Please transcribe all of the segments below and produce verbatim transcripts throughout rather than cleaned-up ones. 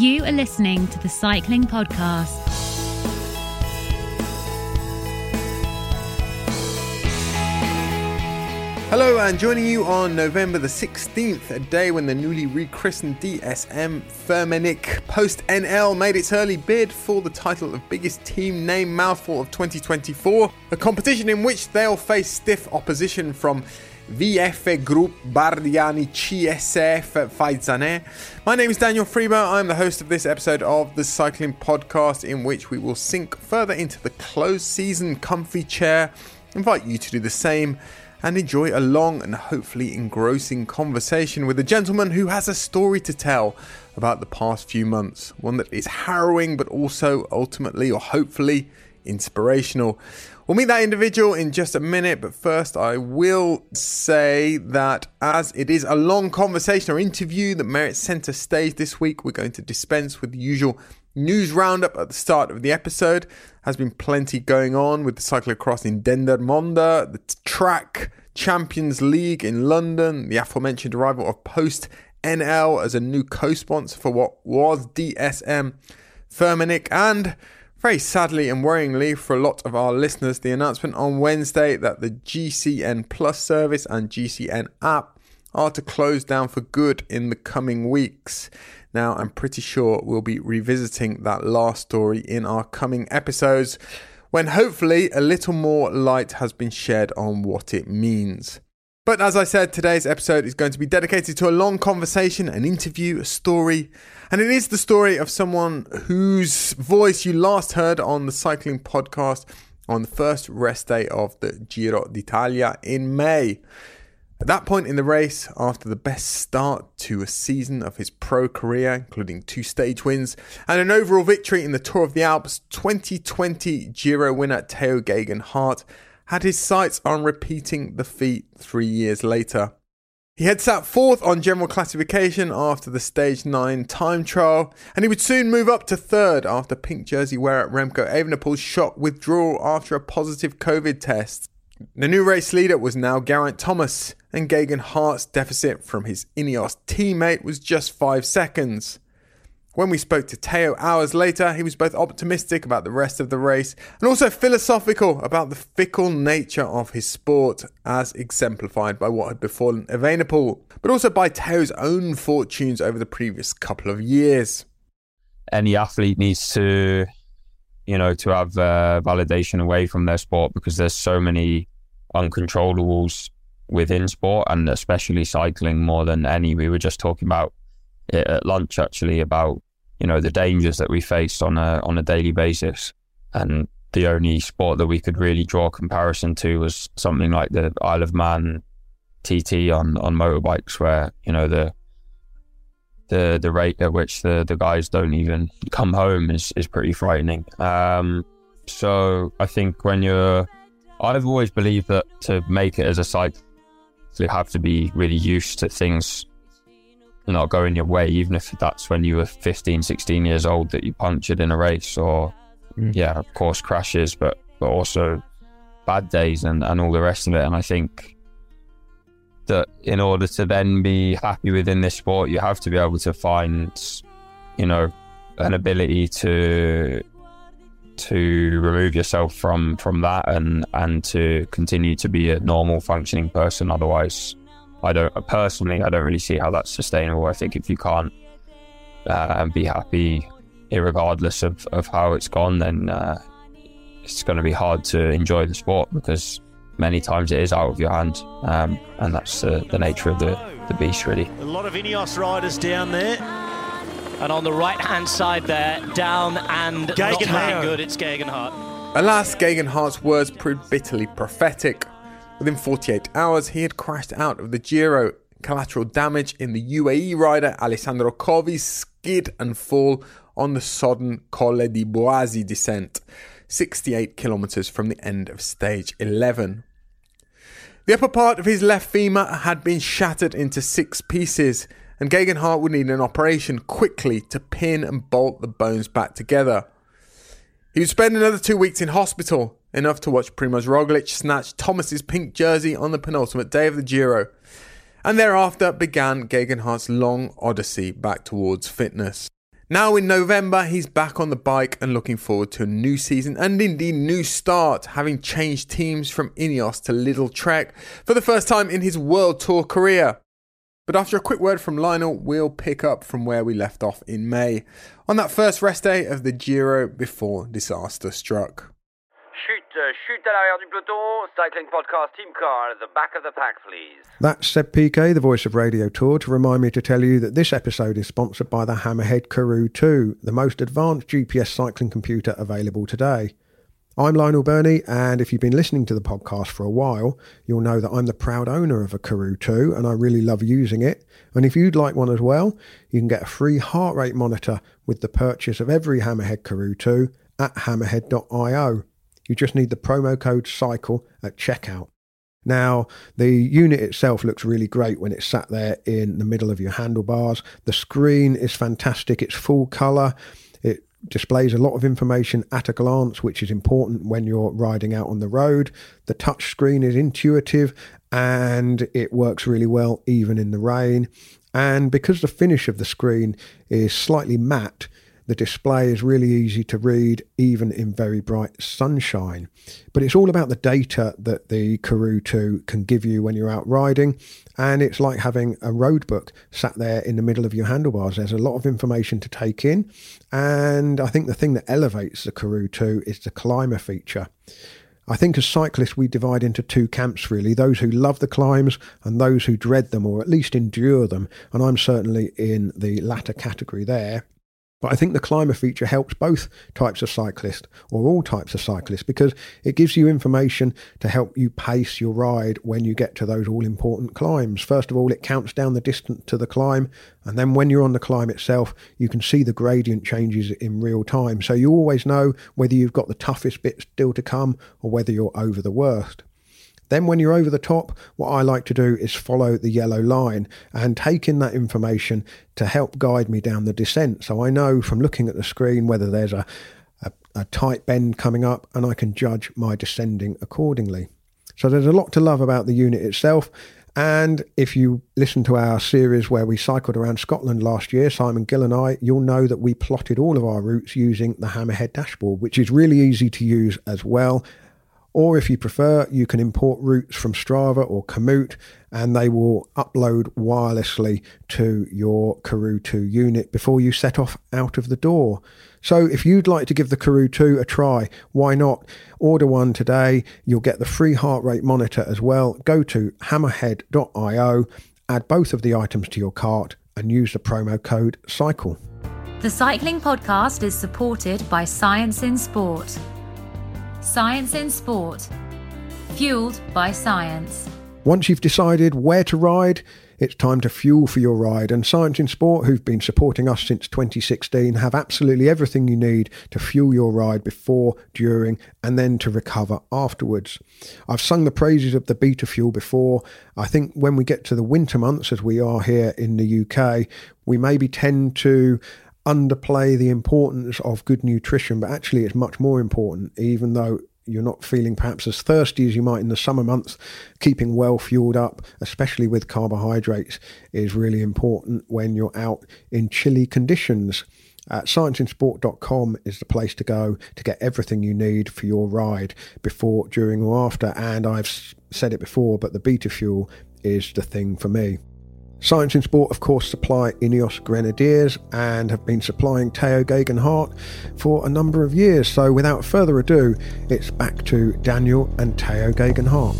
You are listening to the Cycling Podcast. Hello, and joining you on November the sixteenth, a day when the newly rechristened D S M Firmenich Post-N L made its early bid for the title of biggest team name mouthful of twenty twenty-four, a competition in which they'll face stiff opposition from V F Group Bardiani C S F Faizane. My name is Daniel Freeba. I'm the host of this episode of the Cycling Podcast, in which we will sink further into the closed season comfy chair, invite you to do the same, and enjoy a long and hopefully engrossing conversation with a gentleman who has a story to tell about the past few months. One that is harrowing, but also ultimately, or hopefully, inspirational. We'll meet that individual in just a minute, but first I will say that as it is a long conversation or interview that merits centre stage this week, we're going to dispense with the usual news roundup at the start of the episode. Has been plenty going on with the cyclocross in Dendermonde, the Track Champions League in London, the aforementioned arrival of Post-N L as a new co-sponsor for what was D S M Firmenich, and very sadly and worryingly for a lot of our listeners, the announcement on Wednesday that the G C N Plus service and G C N app are to close down for good in the coming weeks. Now, I'm pretty sure we'll be revisiting that last story in our coming episodes, when hopefully a little more light has been shed on what it means. But as I said, today's episode is going to be dedicated to a long conversation, an interview, a story, and it is the story of someone whose voice you last heard on the Cycling Podcast on the first rest day of the Giro d'Italia in May. At that point in the race, after the best start to a season of his pro career, including two stage wins and an overall victory in the Tour of the Alps, twenty twenty Giro winner Tao Geoghegan Hart had his sights on repeating the feat three years later. He had sat fourth on general classification after the stage nine time trial, and he would soon move up to third after pink jersey wearer Remco Evenepoel's shock withdrawal after a positive COVID test. The new race leader was now Geraint Thomas, and Geoghegan Hart's deficit from his Ineos teammate was just five seconds. When we spoke to Tao hours later, he was both optimistic about the rest of the race and also philosophical about the fickle nature of his sport, as exemplified by what had befallen Evenepoel, but also by Tao's own fortunes over the previous couple of years. Any athlete needs to, you know, to have uh, validation away from their sport, because there's so many uncontrollables within sport, and especially cycling more than any. We were just talking about it at lunch, actually, about, you know, the dangers that we face on a on a daily basis, and the only sport that we could really draw a comparison to was something like the Isle of Man T T on on motorbikes, where, you know, the the the rate at which the the guys don't even come home is is pretty frightening. Um so I think when you're I've always believed that to make it as a cyclist, you have to be really used to things not going your way, even if that's when you were fifteen, sixteen years old that you punctured in a race, or mm. yeah, of course, crashes, but but also bad days and, and all the rest of it. And I think that in order to then be happy within this sport, you have to be able to find, you know, an ability to to remove yourself from from that and and to continue to be a normal functioning person. Otherwise, I don't personally I don't really see how that's sustainable. I think if you can't uh, be happy irregardless of, of how it's gone, then uh, it's going to be hard to enjoy the sport, because many times it is out of your hands, um, and that's uh, the nature of the, the beast, really. A lot of Ineos riders down there. And on the right-hand side there, down and not looking good, it's Geoghegan Hart. Alas, Geoghegan Hart's words proved bitterly prophetic. Within forty-eight hours, he had crashed out of the Giro. Collateral damage in the U A E rider Alessandro Covi's skid and fall on the sodden Colle di Boasi descent, sixty-eight kilometres from the end of stage eleven. The upper part of his left femur had been shattered into six pieces, and Geoghegan Hart would need an operation quickly to pin and bolt the bones back together. He would spend another two weeks in hospital, enough to watch Primož Roglič snatch Thomas's pink jersey on the penultimate day of the Giro. And thereafter began Geoghegan Hart's long odyssey back towards fitness. Now in November, he's back on the bike and looking forward to a new season and indeed new start, having changed teams from Ineos to Lidl Trek for the first time in his World Tour career. But after a quick word from Lionel, we'll pick up from where we left off in May, on that first rest day of the Giro before disaster struck. Chute, chute à l'arrière du peloton, Cycling Podcast Team Car at the back of the pack, please. That's Seb Piquet, the voice of Radio Tour, to remind me to tell you that this episode is sponsored by the Hammerhead Karoo two, the most advanced G P S cycling computer available today. I'm Lionel Burney, and if you've been listening to the podcast for a while, you'll know that I'm the proud owner of a Karoo two, and I really love using it. And if you'd like one as well, you can get a free heart rate monitor with the purchase of every Hammerhead Karoo two at hammerhead dot io. You just need the promo code CYCLE at checkout. Now, the unit itself looks really great when it's sat there in the middle of your handlebars. The screen is fantastic. It's full colour. It displays a lot of information at a glance, which is important when you're riding out on the road. The touch screen is intuitive and it works really well even in the rain. And because the finish of the screen is slightly matte, the display is really easy to read, even in very bright sunshine. But it's all about the data that the Karoo two can give you when you're out riding. And it's like having a road book sat there in the middle of your handlebars. There's a lot of information to take in. And I think the thing that elevates the Karoo two is the climber feature. I think as cyclists, we divide into two camps, really. Those who love the climbs and those who dread them, or at least endure them. And I'm certainly in the latter category there. But I think the climber feature helps both types of cyclists, or all types of cyclists, because it gives you information to help you pace your ride when you get to those all-important climbs. First of all, it counts down the distance to the climb, and then when you're on the climb itself, you can see the gradient changes in real time. So you always know whether you've got the toughest bit still to come, or whether you're over the worst. Then when you're over the top, what I like to do is follow the yellow line and take in that information to help guide me down the descent. So I know from looking at the screen whether there's a, a, a tight bend coming up, and I can judge my descending accordingly. So there's a lot to love about the unit itself. And if you listen to our series where we cycled around Scotland last year, Simon Gill and I, you'll know that we plotted all of our routes using the Hammerhead dashboard, which is really easy to use as well. Or if you prefer, you can import routes from Strava or Komoot, and they will upload wirelessly to your Karoo two unit before you set off out of the door. So if you'd like to give the Karoo two a try, why not? Order one today. You'll get the free heart rate monitor as well. Go to hammerhead dot io, add both of the items to your cart, and use the promo code CYCLE. The Cycling Podcast is supported by Science in Sport. Science in Sport. Fueled by science. Once you've decided where to ride, it's time to fuel for your ride. And Science in Sport, who've been supporting us since twenty sixteen, have absolutely everything you need to fuel your ride before, during, and then to recover afterwards. I've sung the praises of the Beta Fuel before. I think when we get to the winter months, as we are here in the U K, we maybe tend to underplay the importance of good nutrition, but actually it's much more important, even though you're not feeling perhaps as thirsty as you might in the summer months. Keeping well fueled up, especially with carbohydrates, is really important when you're out in chilly conditions. Uh, science in sport dot com is the place to go to get everything you need for your ride before, during or after. And I've said it before, but the Beta Fuel is the thing for me. Science in Sport, of course, supply Ineos Grenadiers and have been supplying Tao Geoghegan Hart for a number of years. So without further ado, it's back to Daniel and Tao Geoghegan Hart.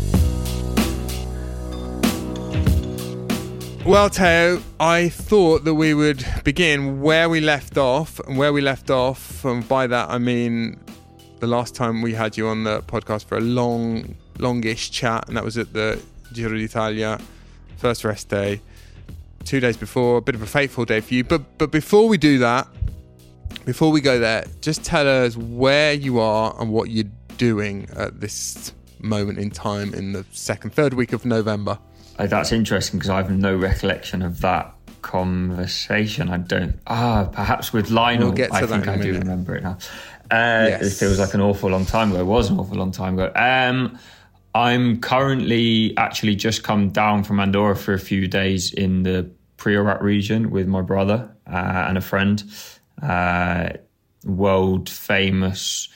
Well, Tao, I thought that we would begin where we left off, and where we left off, and by that I mean the last time we had you on the podcast for a long, longish chat, and that was at the Giro d'Italia, first rest day. Two days before, a bit of a fateful day for you. But but before we do that, before we go there, just tell us where you are and what you're doing at this moment in time in the second, third week of November. Uh, that's interesting because I have no recollection of that conversation. I don't. Ah, perhaps with Lionel. We'll get to I that think in a I do minute. remember it now. Uh, yes. It feels like an awful long time ago. It was an awful long time ago. Um, I'm currently actually just come down from Andorra for a few days in the Priorat region with my brother uh, and a friend. uh, world famous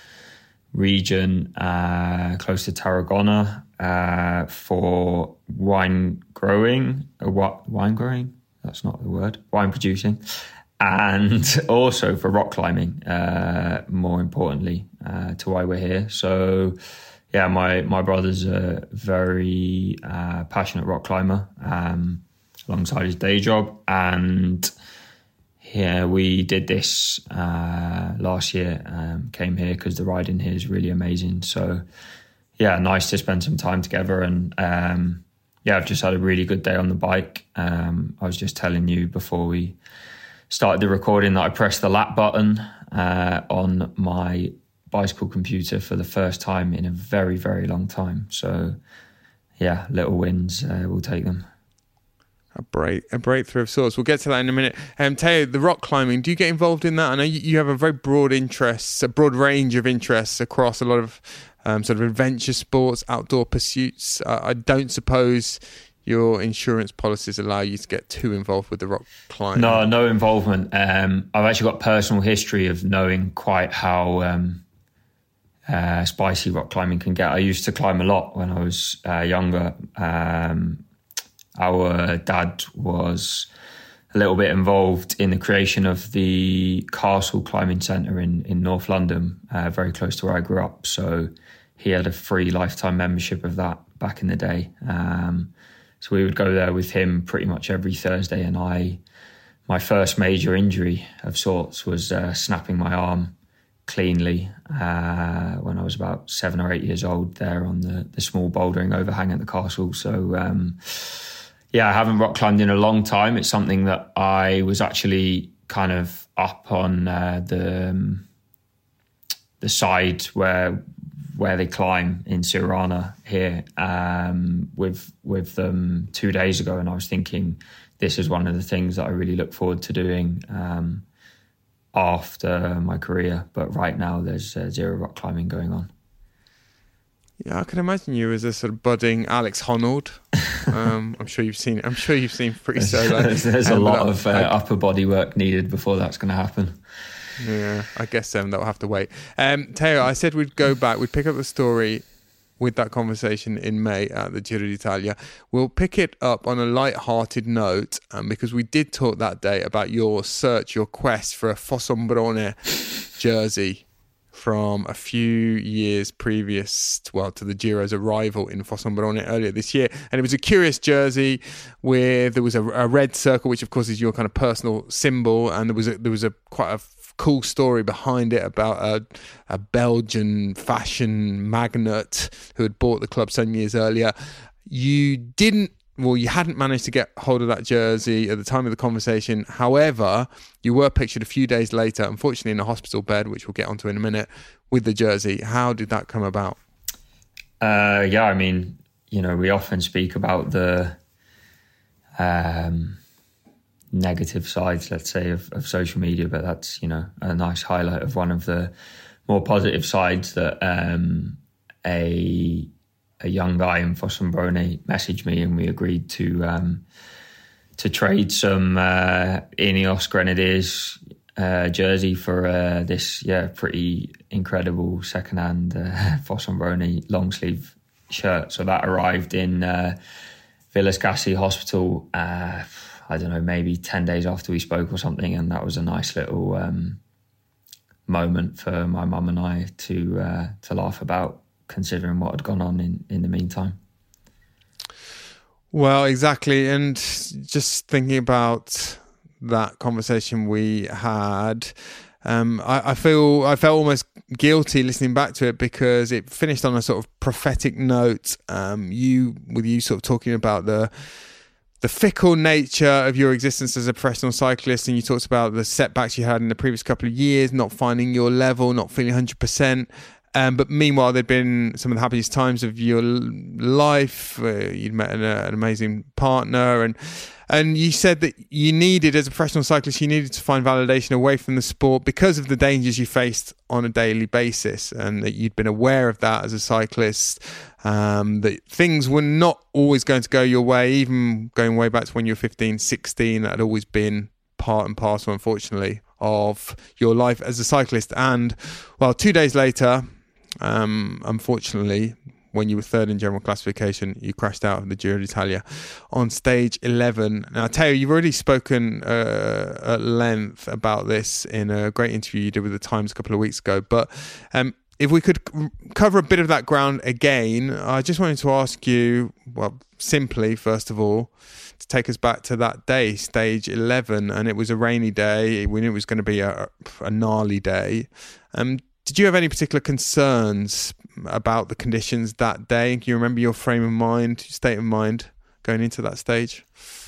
region uh, close to Tarragona uh, for wine growing. Uh, what wine growing? That's not the word. Wine producing, and also for rock climbing. Uh, more importantly, uh, to why we're here. So, yeah, my my brother's a very uh, passionate rock climber, um, alongside his day job, and yeah, we did this uh, last year. Um, came here because the riding here is really amazing. So, yeah, nice to spend some time together. And um, yeah, I've just had a really good day on the bike. Um, I was just telling you before we started the recording that I pressed the lap button uh, on my bicycle computer for the first time in a very, very long time. So, yeah, little wins, uh, we'll take them. A break, a breakthrough of sorts. We'll get to that in a minute. Um, Teo, the rock climbing, do you get involved in that? I know you, you have a very broad interests, a broad range of interests across a lot of um, sort of adventure sports, outdoor pursuits. Uh, I don't suppose your insurance policies allow you to get too involved with the rock climbing. No, no involvement. Um, I've actually got personal history of knowing quite how um, uh, spicy rock climbing can get. I used to climb a lot when I was uh, younger. Um, Our dad was a little bit involved in the creation of the Castle Climbing Centre in, in North London, uh, very close to where I grew up. So he had a free lifetime membership of that back in the day. Um, so we would go there with him pretty much every Thursday. And I, my first major injury of sorts was uh, snapping my arm cleanly uh, when I was about seven or eight years old there on the, the small bouldering overhang at the castle. So, um, yeah, I haven't rock climbed in a long time. It's something that I was actually kind of up on uh, the um, the side where where they climb in Sirana here um, with with them two days ago, and I was thinking this is one of the things that I really look forward to doing um, after my career. But right now, there's uh, zero rock climbing going on. Yeah, I can imagine you as a sort of budding Alex Honnold. Um, I'm sure you've seen. I'm sure you've seen Free Solo. There's, there's a um, lot of uh, upper body work needed before that's going to happen. Yeah, I guess um, that'll have to wait. Um, Teo, I said we'd go back. We'd pick up the story with that conversation in May at the Giro d'Italia. We'll pick it up on a light-hearted note um, because we did talk that day about your search, your quest for a Fossombrone jersey from a few years previous, well, to the Giro's arrival in Fossombrone earlier this year. And it was a curious jersey where there was a, a red circle, which of course is your kind of personal symbol. And there was a, there was a quite a cool story behind it about a, a Belgian fashion magnate who had bought the club some years earlier. You didn't Well, you hadn't managed to get hold of that jersey at the time of the conversation. However, you were pictured a few days later, unfortunately in a hospital bed, which we'll get onto in a minute, with the jersey. How did that come about? Uh, yeah, I mean, you know, we often speak about the um, negative sides, let's say, of, of social media, but that's, you know, a nice highlight of one of the more positive sides that um, a... a young guy in Fossombrone messaged me and we agreed to um, to trade some uh, Ineos Grenadiers uh, jersey for uh, this yeah pretty incredible second-hand uh, Fossombrone long sleeve shirt. So that arrived in uh, Villascassi Hospital, uh, I don't know, maybe ten days after we spoke or something, and that was a nice little um, moment for my mum and I to uh, to laugh about, considering what had gone on in, in the meantime. Well, exactly. And just thinking about that conversation we had, um, I, I feel I felt almost guilty listening back to it because it finished on a sort of prophetic note. Um, you, with you sort of talking about the the fickle nature of your existence as a professional cyclist, and you talked about the setbacks you had in the previous couple of years, not finding your level, not feeling one hundred percent. Um, but meanwhile, there'd been some of the happiest times of your life. Uh, you'd met an, uh, an amazing partner, and and you said that you needed, as a professional cyclist, you needed to find validation away from the sport because of the dangers you faced on a daily basis, and that you'd been aware of that as a cyclist. Um, that things were not always going to go your way, even going way back to when you were fifteen, sixteen. That had always been part and parcel, unfortunately, of your life as a cyclist. And, well, two days later, um, unfortunately, when you were third in general classification, you crashed out of the Giro d'Italia on stage eleven. Now, Teo, you've already spoken uh, at length about this in a great interview you did with the Times a couple of weeks ago. But um, if we could cover a bit of that ground again, I just wanted to ask you, well, simply, first of all, to take us back to that day, stage eleven, and it was a rainy day. We knew it was going to be a, a gnarly day. Um, did you have any particular concerns about the conditions that day? Can you remember your frame of mind, state of mind going into that stage?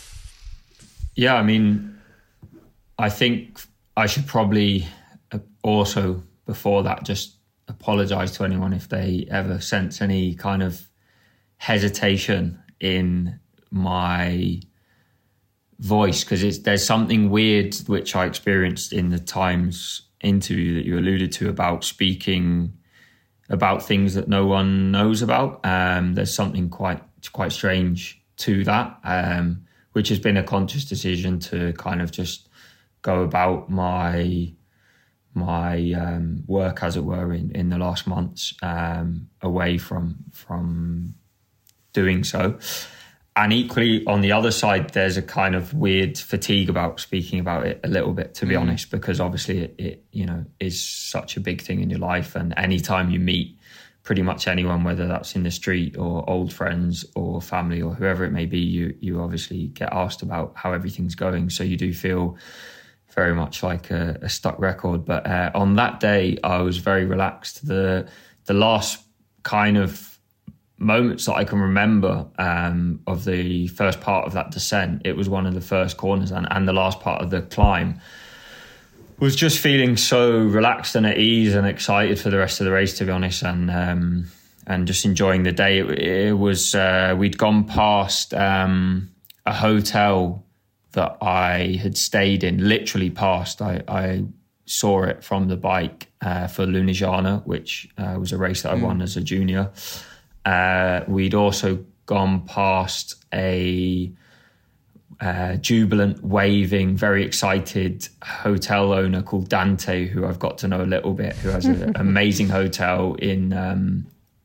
Yeah, I mean, I think I should probably also, before that, just apologise to anyone if they ever sense any kind of hesitation in my voice, because there's something weird which I experienced in the Times interview that you alluded to about speaking about things that no one knows about. Um, there's something quite quite strange to that, um, which has been a conscious decision to kind of just go about my my um, work, as it were, in, in the last months, um, away from from doing so. And equally, on the other side, there's a kind of weird fatigue about speaking about it a little bit, to be mm. honest, because obviously it, it, you know, is such a big thing in your life. And anytime you meet pretty much anyone, whether that's in the street or old friends or family or whoever it may be, you you obviously get asked about how everything's going. So you do feel very much like a, a stuck record. But uh, on that day, I was very relaxed. The the last kind of moments that I can remember um, of the first part of that descent, it was one of the first corners, and, and the last part of the climb, was just feeling so relaxed and at ease and excited for the rest of the race, to be honest, and um, and just enjoying the day. It, it was uh, we'd gone past um, a hotel that I had stayed in, literally past. I, I saw it from the bike uh, for Lunigiana, which uh, was a race that I mm. won as a junior. Uh, we'd also gone past a uh, jubilant, waving, very excited hotel owner called Dante, who I've got to know a little bit, who has an amazing hotel in um,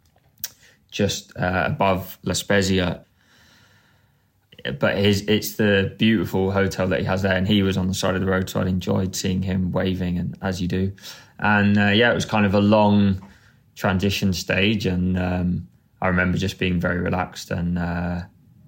just uh, above La Spezia. But his, it's the beautiful hotel that he has there, and he was on the side of the road, so I enjoyed seeing him waving, and as you do. And uh, yeah, it was kind of a long transition stage, and um, I remember just being very relaxed and uh,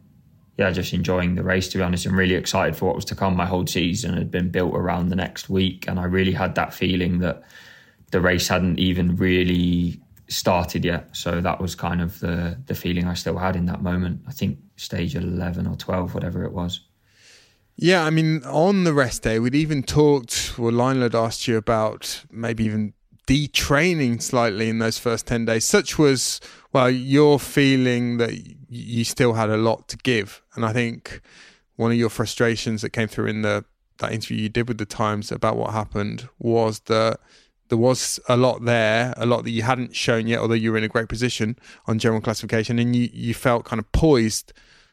yeah, just enjoying the race, to be honest, and really excited for what was to come. My whole season had been built around the next week, and I really had that feeling that the race hadn't even really started yet. So that was kind of the the feeling I still had in that moment. I think stage eleven or twelve, whatever it was. Yeah, I mean, on the rest day, we'd even talked, well, Lionel had asked you about maybe even detraining slightly in those first ten days. Such was, well, your feeling that you still had a lot to give. And I think one of your frustrations that came through in the that interview you did with the Times about what happened was that there was a lot there, a lot that you hadn't shown yet, although you were in a great position on general classification, and you, you felt kind of poised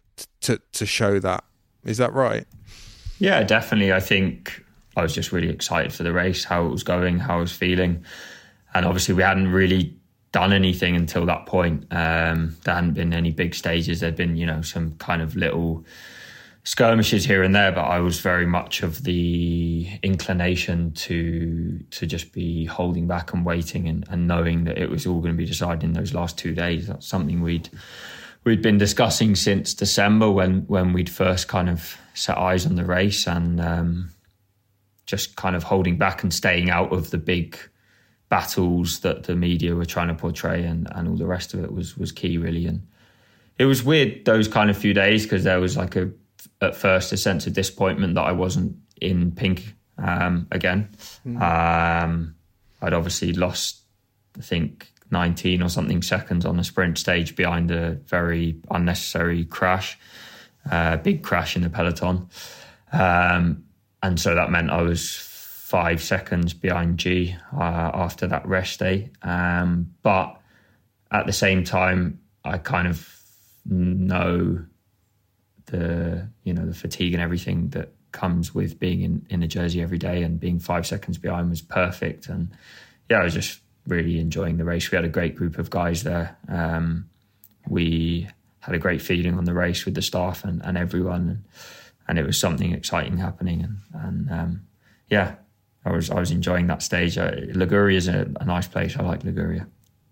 to to show that. Is that right? Yeah, definitely. I think I was just really excited for the race, how it was going, how I was feeling. And obviously we hadn't really done anything until that point. Um, there hadn't been any big stages. There'd been, you know, some kind of little skirmishes here and there, but I was very much of the inclination to to just be holding back and waiting and, and knowing that it was all going to be decided in those last two days. That's something we'd we'd been discussing since December when when we'd first kind of set eyes on the race, and um, just kind of holding back and staying out of the big battles that the media were trying to portray, and, and all the rest of it was was key, really. And it was weird those kind of few days, because there was like a at first a sense of disappointment that I wasn't in pink um, again. Mm. Um, I'd obviously lost, I think, nineteen or something seconds on the sprint stage behind a very unnecessary crash, uh, big crash in the peloton. Um, and so that meant I was five seconds behind G uh, after that rest day. Um, but at the same time, I kind of know the, you know, the fatigue and everything that comes with being in, in a jersey every day, and being five seconds behind was perfect. And yeah, I was just really enjoying the race. We had a great group of guys there. Um, we had a great feeling on the race with the staff and, and everyone, and, and it was something exciting happening. And, and um, yeah, I was I was enjoying that stage. Uh, Liguria is a, a nice place. I like Liguria.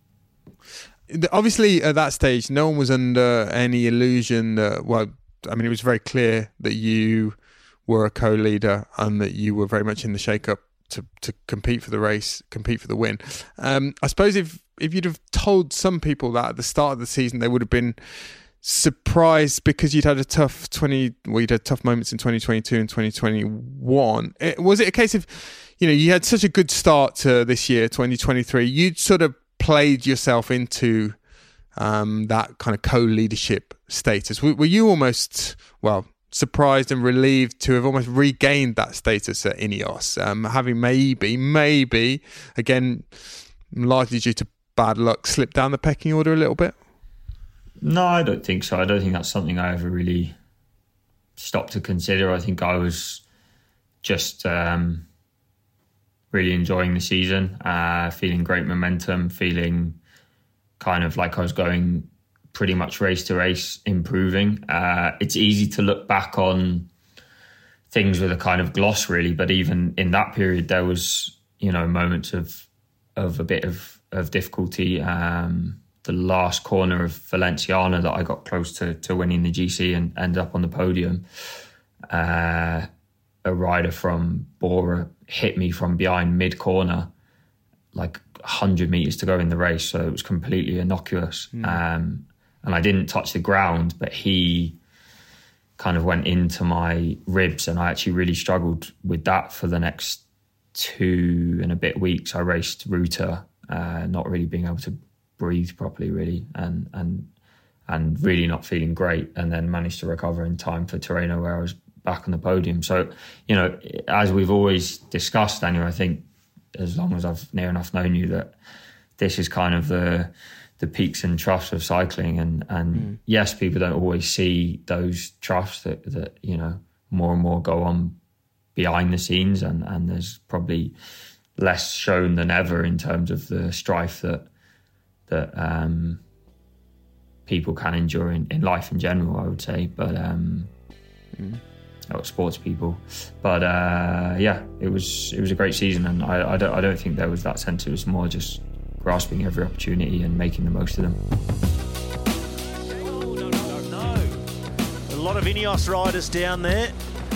Obviously, at that stage, no one was under any illusion that, well, I mean, it was very clear that you were a co-leader and that you were very much in the shake-up to, to compete for the race, compete for the win. Um, I suppose if, if you'd have told some people that at the start of the season, they would have been surprised because you'd had a tough twenty, well, you'd had tough moments in twenty twenty-two and twenty twenty-one. It, was it a case of, you know, you had such a good start to this year, twenty twenty-three, you'd sort of played yourself into um, that kind of co-leadership status? Were, were you almost, well, surprised and relieved to have almost regained that status at Ineos, um, having maybe, maybe, again, largely due to bad luck, slipped down the pecking order a little bit? No, I don't think so. I don't think that's something I ever really stopped to consider. I think I was just um, really enjoying the season, uh, feeling great momentum, feeling kind of like I was going pretty much race to race, improving. Uh, it's easy to look back on things with a kind of gloss, really, but even in that period, there was, you know, moments of of a bit of, of difficulty. Um, the last corner of Valenciana that I got close to, to winning the G C and ended up on the podium. Uh, a rider from Bora hit me from behind mid-corner, like one hundred metres to go in the race, so it was completely innocuous. Mm. Um, and I didn't touch the ground, but he kind of went into my ribs, and I actually really struggled with that for the next two and a bit weeks. I raced Ruta, uh, not really being able to breathe properly, really, and and and really not feeling great, and then managed to recover in time for Tirreno, where I was back on the podium. So, you know, as we've always discussed, Daniel, I think as long as I've near enough known you, that this is kind of the the peaks and troughs of cycling, and and mm. yes, people don't always see those troughs that that you know more and more go on behind the scenes, and and there's probably less shown than ever in terms of the strife that that um, people can endure in, in life in general, I would say, but um, mm. or sports people. But uh, yeah, it was it was a great season, and I, I don't I don't think there was that sense. It was more just grasping every opportunity and making the most of them. Oh, no, no, no, no. A lot of Ineos riders down there.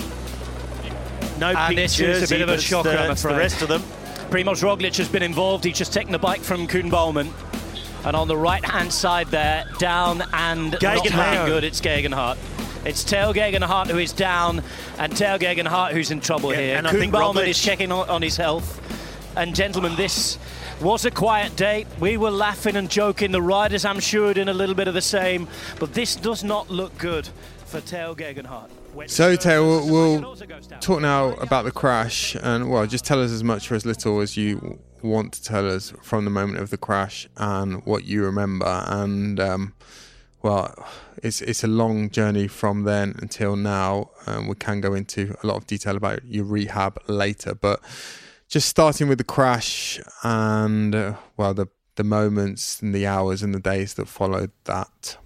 No and pink this jersey, is a bit of a shocker, the, I'm afraid. the rest of them. Primoz Roglic has been involved. He's just taken the bike from Koen Bouwman. And on the right-hand side there, down and not looking good, it's Gegenhardt. It's Tao Gegenhardt who is down, and Tao Gegenhardt who's in trouble yeah, here. And Koen Bouwman Roglic... is checking on, on his health. And gentlemen, this was a quiet day. We were laughing and joking. The riders, I'm sure, did a little bit of the same. But this does not look good for Tao Gegenhardt. So, Tao, we'll, we'll talk now about the crash, and well, just tell us as much or as little as you want to tell us from the moment of the crash and what you remember. And um, well, it's it's a long journey from then until now. Um, we can go into a lot of detail about your rehab later, but just starting with the crash and uh, well, the the moments and the hours and the days that followed that.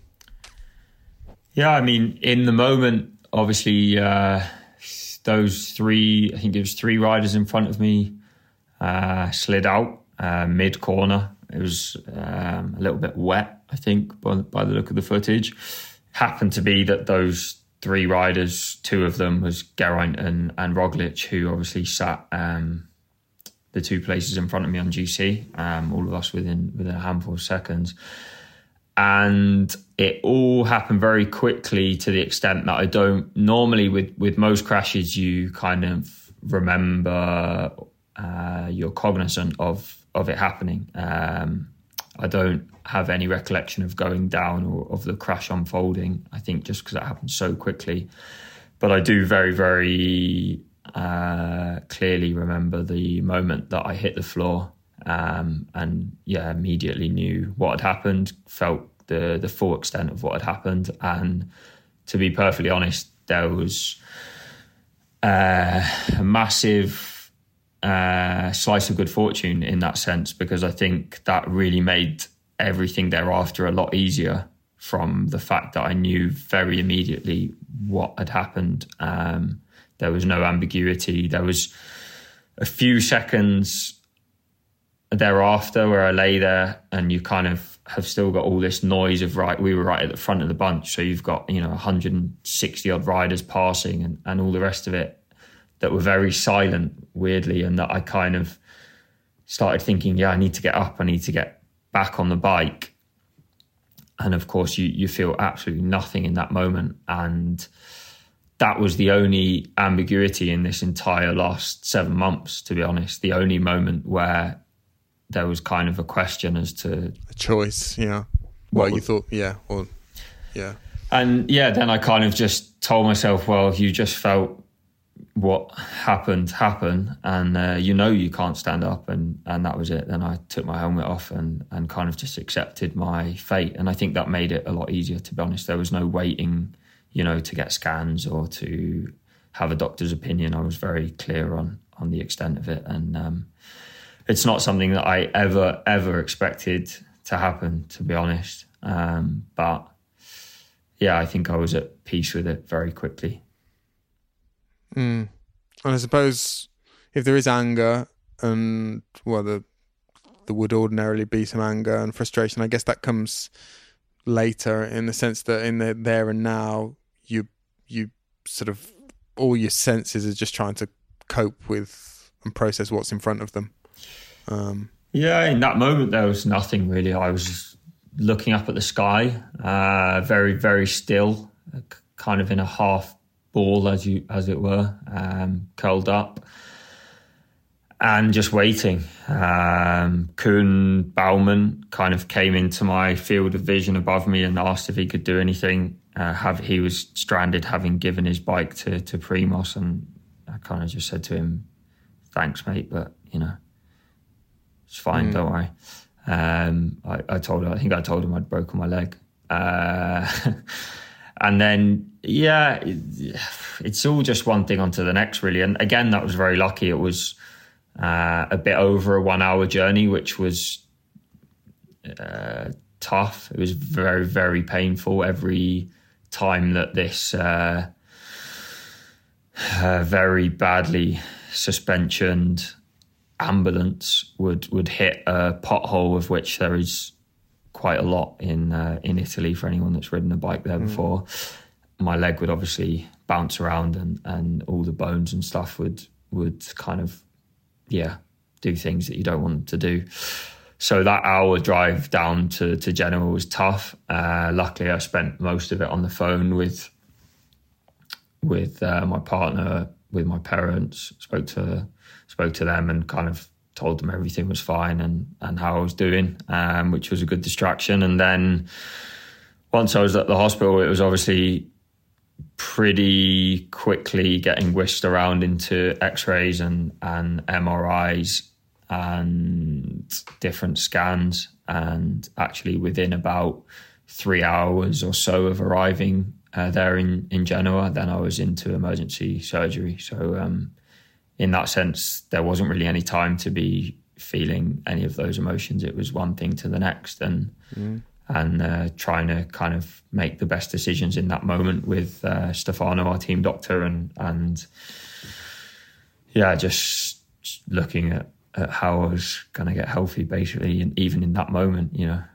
Yeah, I mean, in the moment, obviously, uh, those three, I think it was three riders in front of me, uh, slid out uh, mid-corner. It was um, a little bit wet, I think, by, by the look of the footage. Happened to be that those three riders, two of them was Geraint and, and Roglic, who obviously sat um, the two places in front of me on G C, um, all of us within, within a handful of seconds. And it all happened very quickly, to the extent that I don't normally with, with most crashes, you kind of remember, uh, you're cognizant of, of it happening. Um, I don't have any recollection of going down or of the crash unfolding, I think just because it happened so quickly. But I do very, very uh, clearly remember the moment that I hit the floor. Um, and yeah, immediately knew what had happened, felt the the full extent of what had happened. And to be perfectly honest, there was uh, a massive uh, slice of good fortune in that sense, because I think that really made everything thereafter a lot easier, from the fact that I knew very immediately what had happened. Um, there was no ambiguity. There was a few seconds thereafter where I lay there and you kind of have still got all this noise of, right, we were right at the front of the bunch. So you've got, you know, one hundred sixty odd riders passing and, and all the rest of it that were very silent, weirdly. And that I kind of started thinking, yeah, I need to get up. I need to get back on the bike. And of course you, you feel absolutely nothing in that moment. And that was the only ambiguity in this entire last seven months, to be honest. The only moment where there was kind of a question as to a choice, yeah. What, what you thought, yeah, or yeah. And yeah, then I kind of just told myself, well, you just felt what happened happen, and uh, you know you can't stand up, and and that was it. Then I took my helmet off and and kind of just accepted my fate, and I think that made it a lot easier, to be honest. There was no waiting, you know, to get scans or to have a doctor's opinion. I was very clear on on the extent of it, and um, it's not something that I ever, ever expected to happen, to be honest. Um, but yeah, I think I was at peace with it very quickly. Mm. And I suppose if there is anger, and well, the, there would ordinarily be some anger and frustration, I guess that comes later, in the sense that in the there and now, you you sort of, all your senses are just trying to cope with and process what's in front of them. Um, yeah, in that moment there was nothing really. I was looking up at the sky, uh, very, very still, kind of in a half ball, as you as it were, um, curled up, and just waiting. Um, Koen Bouwman kind of came into my field of vision above me and asked if he could do anything. Uh, have he was stranded, having given his bike to to Primoz, and I kind of just said to him, "Thanks, mate, but you know, it's fine, mm. don't worry." Um, I, I told him, I think I told him I'd broken my leg. Uh, and then, yeah, it, it's all just one thing onto the next, really. And again, that was very lucky. It was uh, a bit over a one hour journey, which was uh, tough. It was very, very painful. Every time that this uh, uh, very badly suspensioned ambulance would would hit a pothole, of which there is quite a lot in uh, in Italy for anyone that's ridden a bike there mm. before. My leg would obviously bounce around, and, and all the bones and stuff would would kind of yeah do things that you don't want to do. So that hour drive down to to Genoa was tough. Uh, luckily, I spent most of it on the phone with with uh, my partner, with my parents. Spoke to spoke to them and kind of told them everything was fine and, and how I was doing, um, which was a good distraction. And then once I was at the hospital, it was obviously pretty quickly getting whisked around into x-rays and, and M R Is and different scans. And actually within about three hours or so of arriving uh, there in, in Genoa, then I was into emergency surgery. So, um, in that sense, there wasn't really any time to be feeling any of those emotions. It was one thing to the next, and mm. and uh, trying to kind of make the best decisions in that moment with uh, Stefano, our team doctor, and and yeah, just looking at, at how I was going to get healthy, basically, and even in that moment, you know.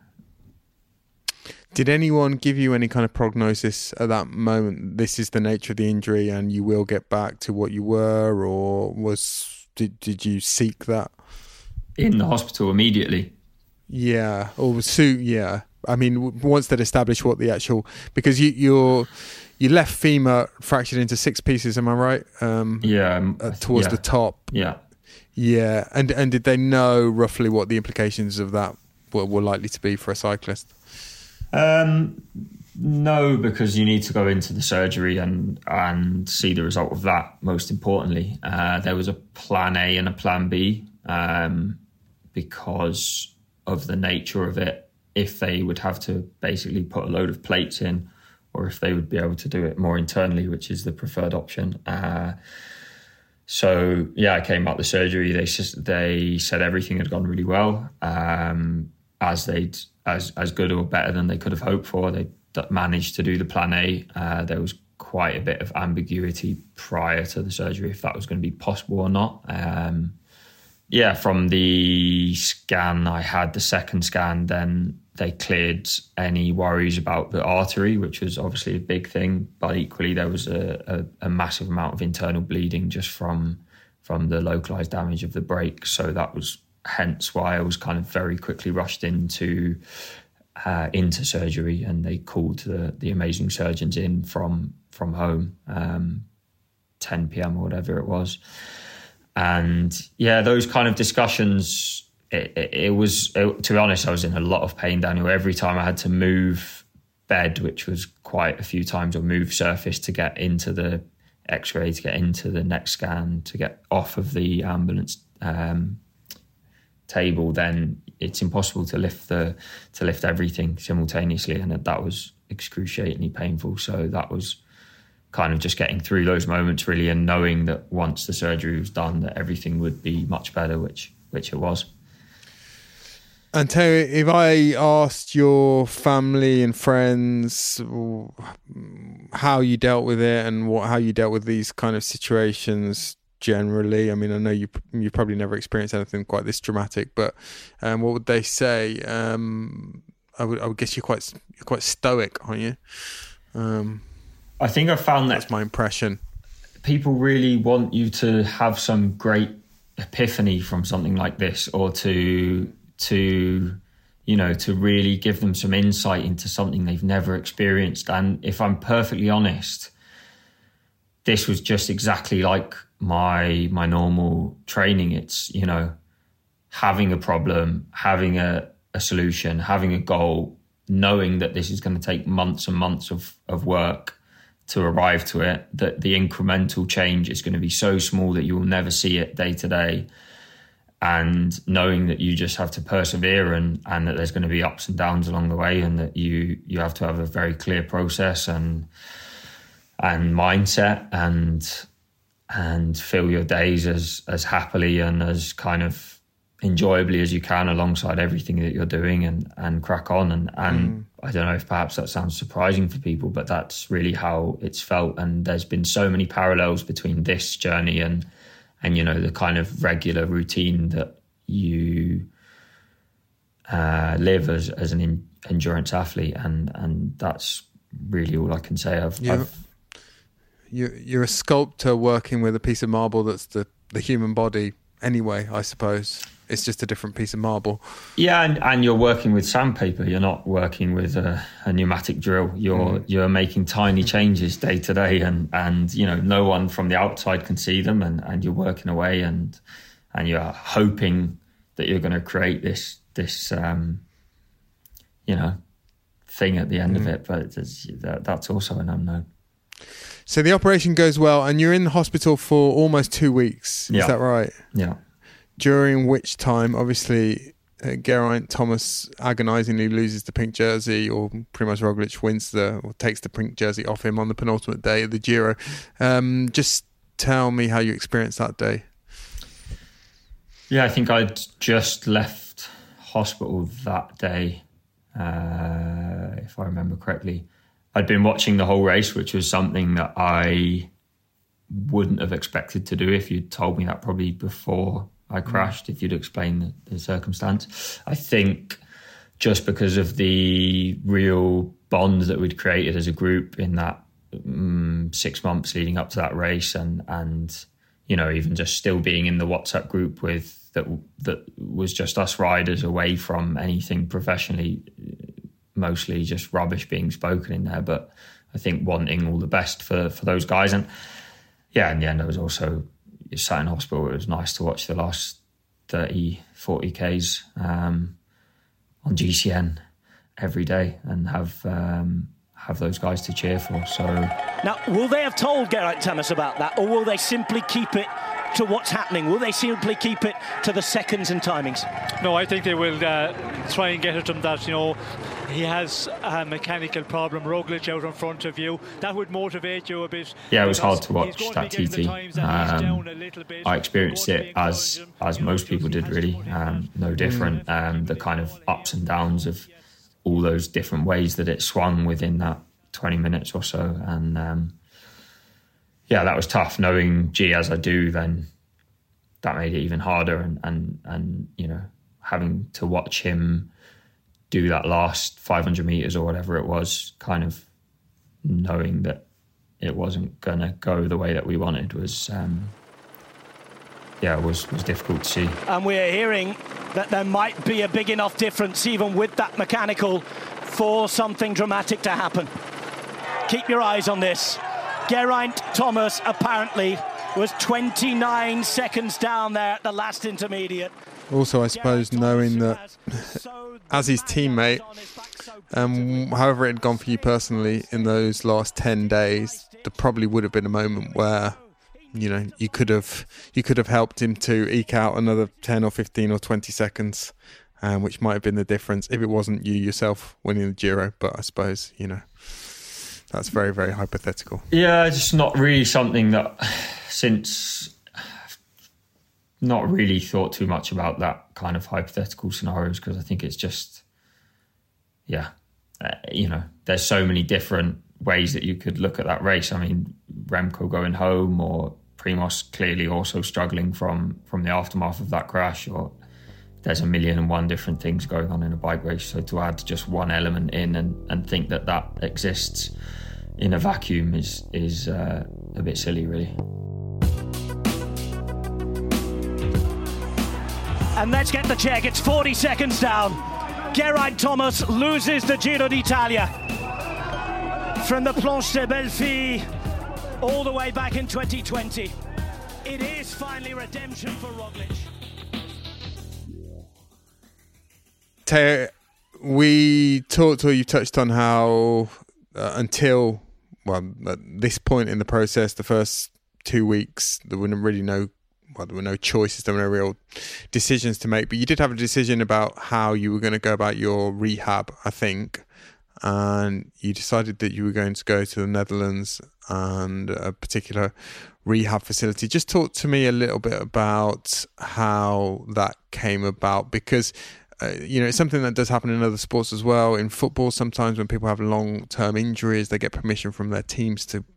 Did anyone give you any kind of prognosis at that moment? This is the nature of the injury, and you will get back to what you were, or was did did you seek that in the hospital immediately? Yeah, or so yeah. I mean, once they'd established what the actual, because you you're you left femur fractured into six pieces. Am I right? Um, yeah, um, uh, towards yeah. the top. Yeah, yeah. And and did they know roughly what the implications of that were, were likely to be for a cyclist? Um, no, because you need to go into the surgery and and see the result of that. Most importantly, uh, there was a plan A and a plan B um, because of the nature of it. If they would have to basically put a load of plates in, or if they would be able to do it more internally, which is the preferred option. Uh, so yeah, I came out the surgery. They they said everything had gone really well, um, as they'd as as good or better than they could have hoped for. They managed to do the plan A. Uh, there was quite a bit of ambiguity prior to the surgery if that was going to be possible or not. Um, yeah, from the scan I had, the second scan, then they cleared any worries about the artery, which was obviously a big thing. But equally, there was a, a, a massive amount of internal bleeding just from from the localized damage of the break. So that was hence why I was kind of very quickly rushed into uh, into surgery, and they called the the amazing surgeons in from from home, um, ten p.m. or whatever it was. And yeah, those kind of discussions. It, it, it was, it, to be honest, I was in a lot of pain, Daniel. Every time I had to move bed, which was quite a few times, or move surface to get into the X-ray, to get into the next scan, to get off of the ambulance um, table, then it's impossible to lift the to lift everything simultaneously, and that was excruciatingly painful. So that was kind of just getting through those moments, really, and knowing that once the surgery was done, that everything would be much better, which which it was. And Terry, if I asked your family and friends how you dealt with it and what how you dealt with these kind of situations generally, I mean, I know you you probably never experienced anything quite this dramatic, but um, what would they say? Um, I would I would guess you're quite you're quite stoic, aren't you? Um, I think I found that that's my impression. People really want you to have some great epiphany from something like this, or to. to, you know, to really give them some insight into something they've never experienced. And if I'm perfectly honest, this was just exactly like my my normal training. It's, you know, having a problem, having a, a solution, having a goal, knowing that this is going to take months and months of, of work to arrive to it, that the incremental change is going to be so small that you will never see it day to day. And knowing that you just have to persevere, and, and that there's going to be ups and downs along the way, and that you you have to have a very clear process and and mindset, and and fill your days as as happily and as kind of enjoyably as you can alongside everything that you're doing, and and crack on. And and mm. I don't know if perhaps that sounds surprising for people, but that's really how it's felt. And there's been so many parallels between this journey and And, you know, the kind of regular routine that you uh, live as as an in, endurance athlete. And, and that's really all I can say. I've, you're, I've, you're, you're a sculptor working with a piece of marble that's the, the human body anyway, I suppose. It's just a different piece of marble. Yeah, and, and you're working with sandpaper. You're not working with a, a pneumatic drill. You're mm. you're making tiny changes day to day, and, and you know, no one from the outside can see them, and, and you're working away, and and you're hoping that you're going to create this this um, you know, thing at the end mm. of it. But it's, that, that's also an unknown. So the operation goes well, and you're in the hospital for almost two weeks. Is yeah. that right? Yeah. During which time, obviously, uh, Geraint Thomas agonisingly loses the pink jersey, or Primož Roglic wins the or takes the pink jersey off him on the penultimate day of the Giro. Um, just tell me how you experienced that day. Yeah, I think I'd just left hospital that day, uh, if I remember correctly. I'd been watching the whole race, which was something that I wouldn't have expected to do if you'd told me that probably before I crashed, if you'd explained the, the circumstance. I think just because of the real bond that we'd created as a group in that um, six months leading up to that race, and and you know, even just still being in the WhatsApp group with that that was just us riders, away from anything professionally, mostly just rubbish being spoken in there. But I think wanting all the best for for those guys. And yeah, in the end, I was also sat in hospital. It was nice to watch the last thirty, forty Ks um, on G C N every day, and have um, have those guys to cheer for. So now, will they have told Geraint Thomas about that, or will they simply keep it to what's happening? Will they simply keep it to the seconds and timings? No, I think they will uh, try and get at them that, you know, he has a mechanical problem. Roglic out in front of you. That would motivate you a bit. Yeah, it was hard to watch that T T. Um, I experienced it as as most people did, really. Um, no different. Um, the kind of ups and downs of all those different ways that it swung within that twenty minutes or so. And um, yeah, that was tough. Knowing G as I do, then that made it even harder. And, and, and you know, having to watch him do that last five hundred metres or whatever it was, kind of knowing that it wasn't going to go the way that we wanted was, um, yeah, was, was difficult to see. And we're hearing that there might be a big enough difference, even with that mechanical, for something dramatic to happen. Keep your eyes on this. Geraint Thomas apparently was twenty-nine seconds down there at the last intermediate. Also, I suppose, knowing that as his teammate, um, however it had gone for you personally in those last ten days, there probably would have been a moment where, you know, you could have you could have helped him to eke out another ten or fifteen or twenty seconds, um, which might have been the difference if it wasn't you yourself winning the Giro. But I suppose, you know, that's very, very hypothetical. Yeah, it's not really something that, since not really thought too much about that kind of hypothetical scenarios, because I think it's just, yeah, uh, you know, there's so many different ways that you could look at that race. I mean, Remco going home, or Primoz clearly also struggling from, from the aftermath of that crash, or there's a million and one different things going on in a bike race. So to add just one element in and, and think that that exists in a vacuum is, is uh, a bit silly, really. And let's get the check. It's forty seconds down. Geraint Thomas loses the Giro d'Italia from the Planche des Belles Filles all the way back in twenty twenty. It is finally redemption for Roglic. Teo, we talked, or you touched on how uh, until, well, at this point in the process, the first two weeks, there were really no Well, there were no choices, there were no real decisions to make, but you did have a decision about how you were going to go about your rehab, I think, and you decided that you were going to go to the Netherlands and a particular rehab facility. Just talk to me a little bit about how that came about, because uh, you know, it's something that does happen in other sports as well. In football, sometimes when people have long-term injuries, they get permission from their teams to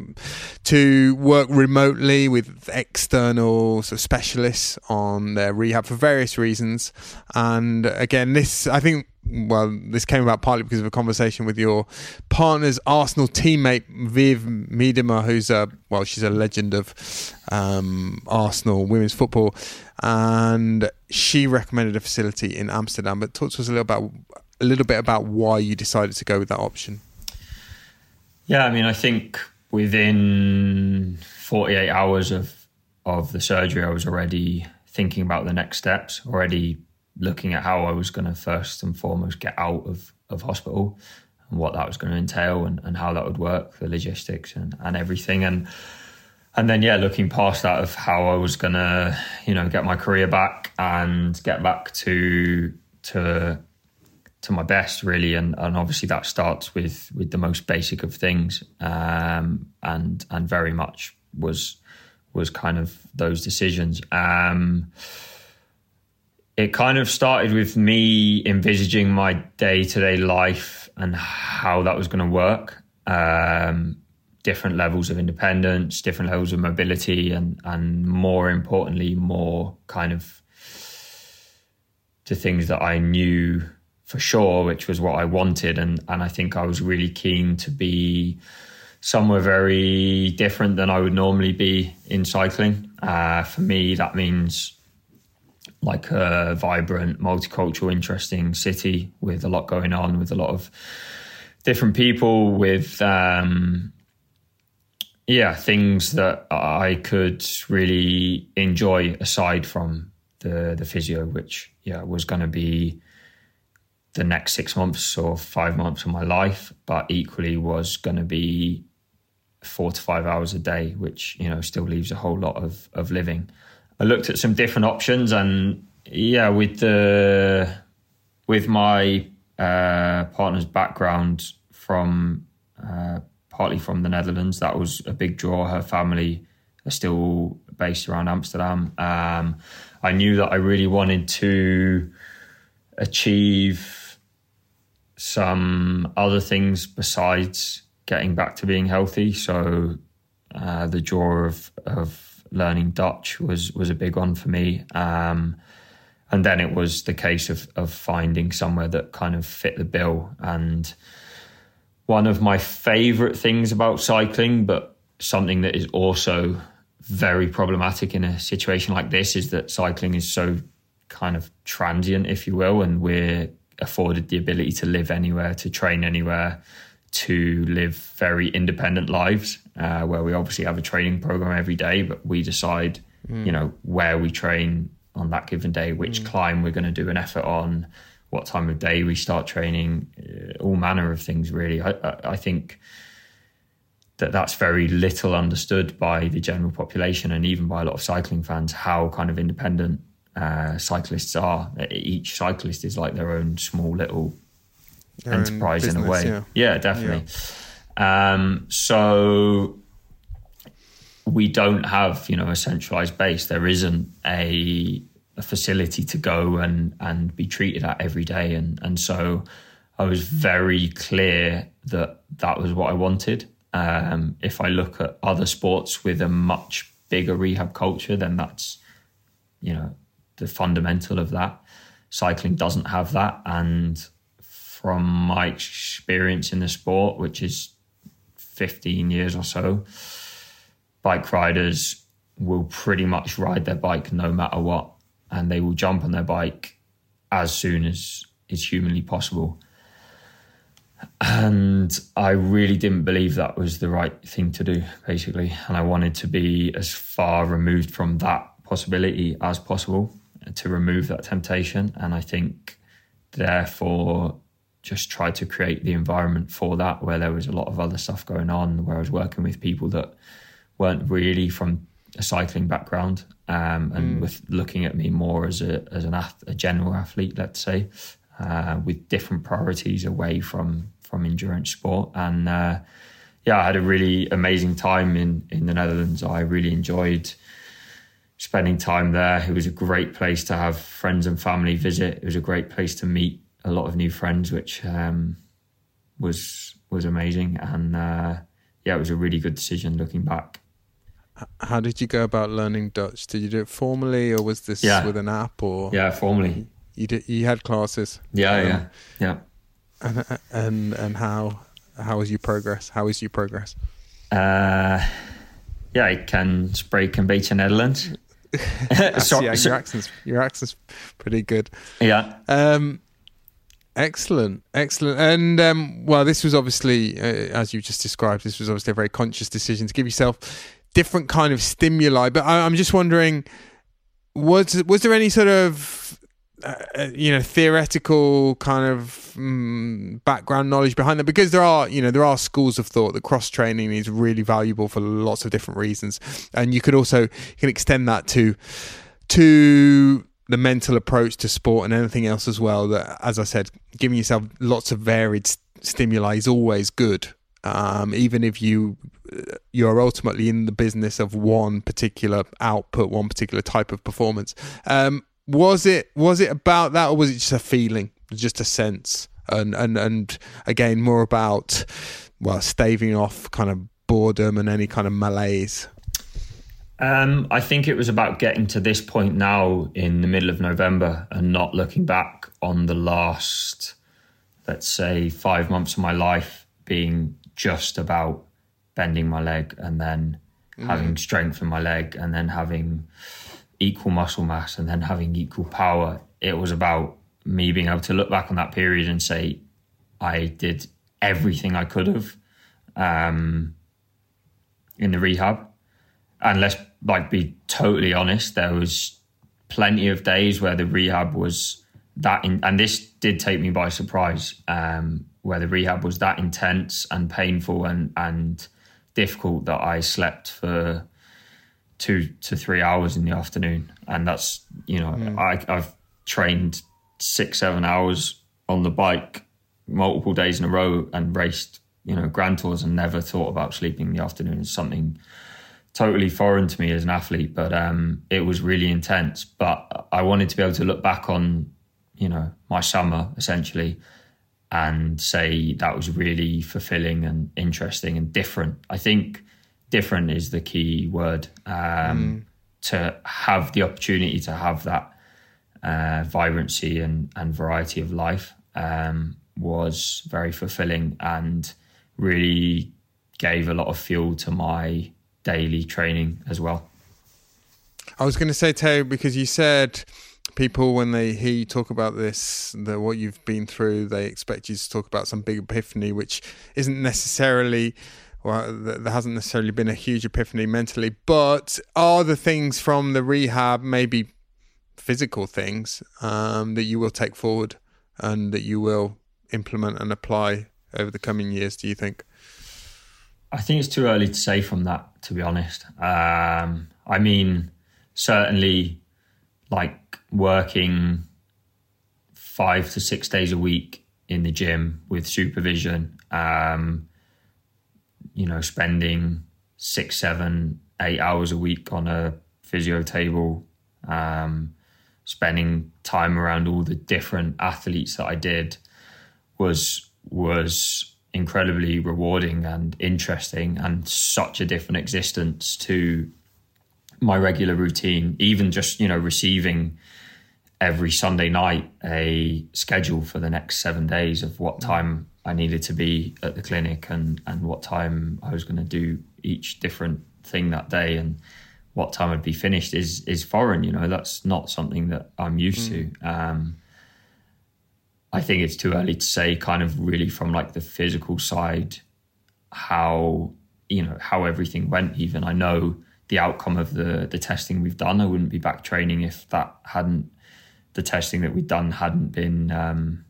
to work remotely with external sort of specialists on their rehab for various reasons. And again, this, I think, well, this came about partly because of a conversation with your partner's Arsenal teammate, Viv Miedema, who's a, well, she's a legend of um, Arsenal women's football. And she recommended a facility in Amsterdam. But talk to us a little about, a little bit about why you decided to go with that option. Yeah, I mean, I think within forty-eight hours of, of the surgery, I was already thinking about the next steps, already looking at how I was going to first and foremost get out of, of hospital and what that was going to entail and, and how that would work, the logistics and, and everything. And and then, yeah, looking past that of how I was going to, you know, get my career back and get back to to to my best, really. And, and obviously that starts with, with the most basic of things. Um, and, and very much was, was kind of those decisions. Um, it kind of started with me envisaging my day-to-day life and how that was going to work. Um, different levels of independence, different levels of mobility, and, and more importantly, more kind of to things that I knew for sure, which was what I wanted. And, and I think I was really keen to be somewhere very different than I would normally be in cycling. Uh, for me, that means like a vibrant, multicultural, interesting city with a lot going on, with a lot of different people, with, um, yeah, things that I could really enjoy aside from the, the physio, which, yeah, was going to be the next six months or five months of my life, but equally was going to be four to five hours a day, which, you know, still leaves a whole lot of, of living. I looked at some different options, and yeah, with the, with my uh, partner's background from uh, partly from the Netherlands. That was a big draw. Her family are still based around Amsterdam. Um, I knew that I really wanted to achieve some other things besides getting back to being healthy. So uh, the draw of, of learning Dutch was was a big one for me. Um, and then it was the case of of finding somewhere that kind of fit the bill. And one of my favourite things about cycling, but something that is also very problematic in a situation like this, is that cycling is so kind of transient, if you will, and we're afforded the ability to live anywhere, to train anywhere, to live very independent lives, uh, where we obviously have a training program every day, but we decide, mm. you know, where we train on that given day, which mm. climb we're going to do an effort on, what time of day we start training, uh, all manner of things, really. I, I, I think that that's very little understood by the general population and even by a lot of cycling fans, how kind of independent uh, cyclists are. Each cyclist is like their own small little their enterprise business, in a way. Yeah, yeah definitely. Yeah. Um, so we don't have, you know, a centralized base. There isn't a, a facility to go and, and be treated at every day. And, and so I was very clear that that was what I wanted. Um, if I look at other sports with a much bigger rehab culture, then that's, you know, the fundamental of that. Cycling doesn't have that. And from my experience in the sport, which is fifteen years or so, bike riders will pretty much ride their bike no matter what. And they will jump on their bike as soon as is humanly possible. And I really didn't believe that was the right thing to do, basically. And I wanted to be as far removed from that possibility as possible, to remove that temptation. And I think, therefore, just tried to create the environment for that, where there was a lot of other stuff going on, where I was working with people that weren't really from a cycling background, um, and mm. with looking at me more as a as an ath- a general athlete, let's say. Uh, with different priorities away from from endurance sport. And uh, yeah, I had a really amazing time in, in the Netherlands. I really enjoyed spending time there. It was a great place to have friends and family visit. It was a great place to meet a lot of new friends, which um, was was amazing. And uh, yeah, it was a really good decision looking back. How did you go about learning Dutch? Did you do it formally, or was this yeah. with an app? Or yeah, formally. You did. You had classes. Yeah, um, yeah, yeah. And and and how how was your progress? How is your progress? Uh, yeah, I can spreek een beetje Nederlands. so, yeah, your accent's your accent's pretty good. Yeah. Um, excellent, excellent. And um, well, this was obviously, uh, as you just described, this was obviously a very conscious decision to give yourself different kind of stimuli. But I, I'm just wondering, was was there any sort of Uh, you know, theoretical kind of um, background knowledge behind that? Because there are, you know, there are schools of thought that cross training is really valuable for lots of different reasons, and you could also you can extend that to to the mental approach to sport and anything else as well. That, as I said, giving yourself lots of varied st- stimuli is always good, um, even if you you're ultimately in the business of one particular output, one particular type of performance. Um, Was it was it about that, or was it just a feeling, just a sense, and and and again more about, well, staving off kind of boredom and any kind of malaise? Um, I think it was about getting to this point now in the middle of November and not looking back on the last, let's say, five months of my life being just about bending my leg and then mm. having strength in my leg and then having equal muscle mass and then having equal power. It was about me being able to look back on that period and say, I did everything I could have um, in the rehab. And let's like be totally honest, there was plenty of days where the rehab was that, in, and this did take me by surprise, um, where the rehab was that intense and painful and, and difficult that I slept for two to three hours in the afternoon. And that's, you know, mm. I, I've trained six, seven hours on the bike multiple days in a row and raced, you know, Grand Tours and never thought about sleeping in the afternoon. It's something totally foreign to me as an athlete, but um, it was really intense. But I wanted to be able to look back on, you know, my summer essentially and say that was really fulfilling and interesting and different. I think different is the key word. Um, mm. To have the opportunity to have that uh, vibrancy and, and variety of life um, was very fulfilling and really gave a lot of fuel to my daily training as well. I was going to say, Teo, because you said people, when they hear you talk about this, the, what you've been through, they expect you to talk about some big epiphany, which isn't necessarily... Well, there hasn't necessarily been a huge epiphany mentally, but are the things from the rehab, maybe physical things, um, that you will take forward and that you will implement and apply over the coming years, do you think? I think it's too early to say from that, to be honest. Um, I mean, certainly like working five to six days a week in the gym with supervision, um, you know, spending six, seven, eight hours a week on a physio table, um, spending time around all the different athletes that I did was was incredibly rewarding and interesting and such a different existence to my regular routine. Even just, you know, receiving every Sunday night a schedule for the next seven days of what time I needed to be at the clinic and, and what time I was going to do each different thing that day and what time I'd be finished is is foreign. You know, that's not something that I'm used mm. to. Um, I think it's too early to say kind of really from like the physical side how, you know, how everything went even. I know the outcome of the the testing we've done. I wouldn't be back training if that hadn't, the testing that we'd done hadn't been um,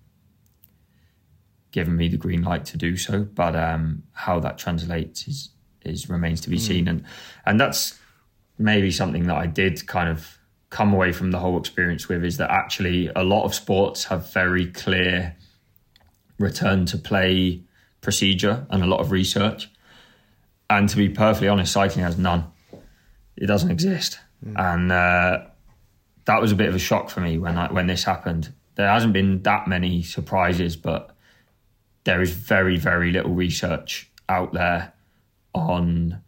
given me the green light to do so. But um, how that translates is is remains to be mm. seen. And and that's maybe something that I did kind of come away from the whole experience with, is that actually a lot of sports have very clear return to play procedure and a lot of research. And to be perfectly honest, cycling has none. It doesn't exist. Mm. And uh, that was a bit of a shock for me when I, when this happened. There hasn't been that many surprises, but there is very, very little research out there on...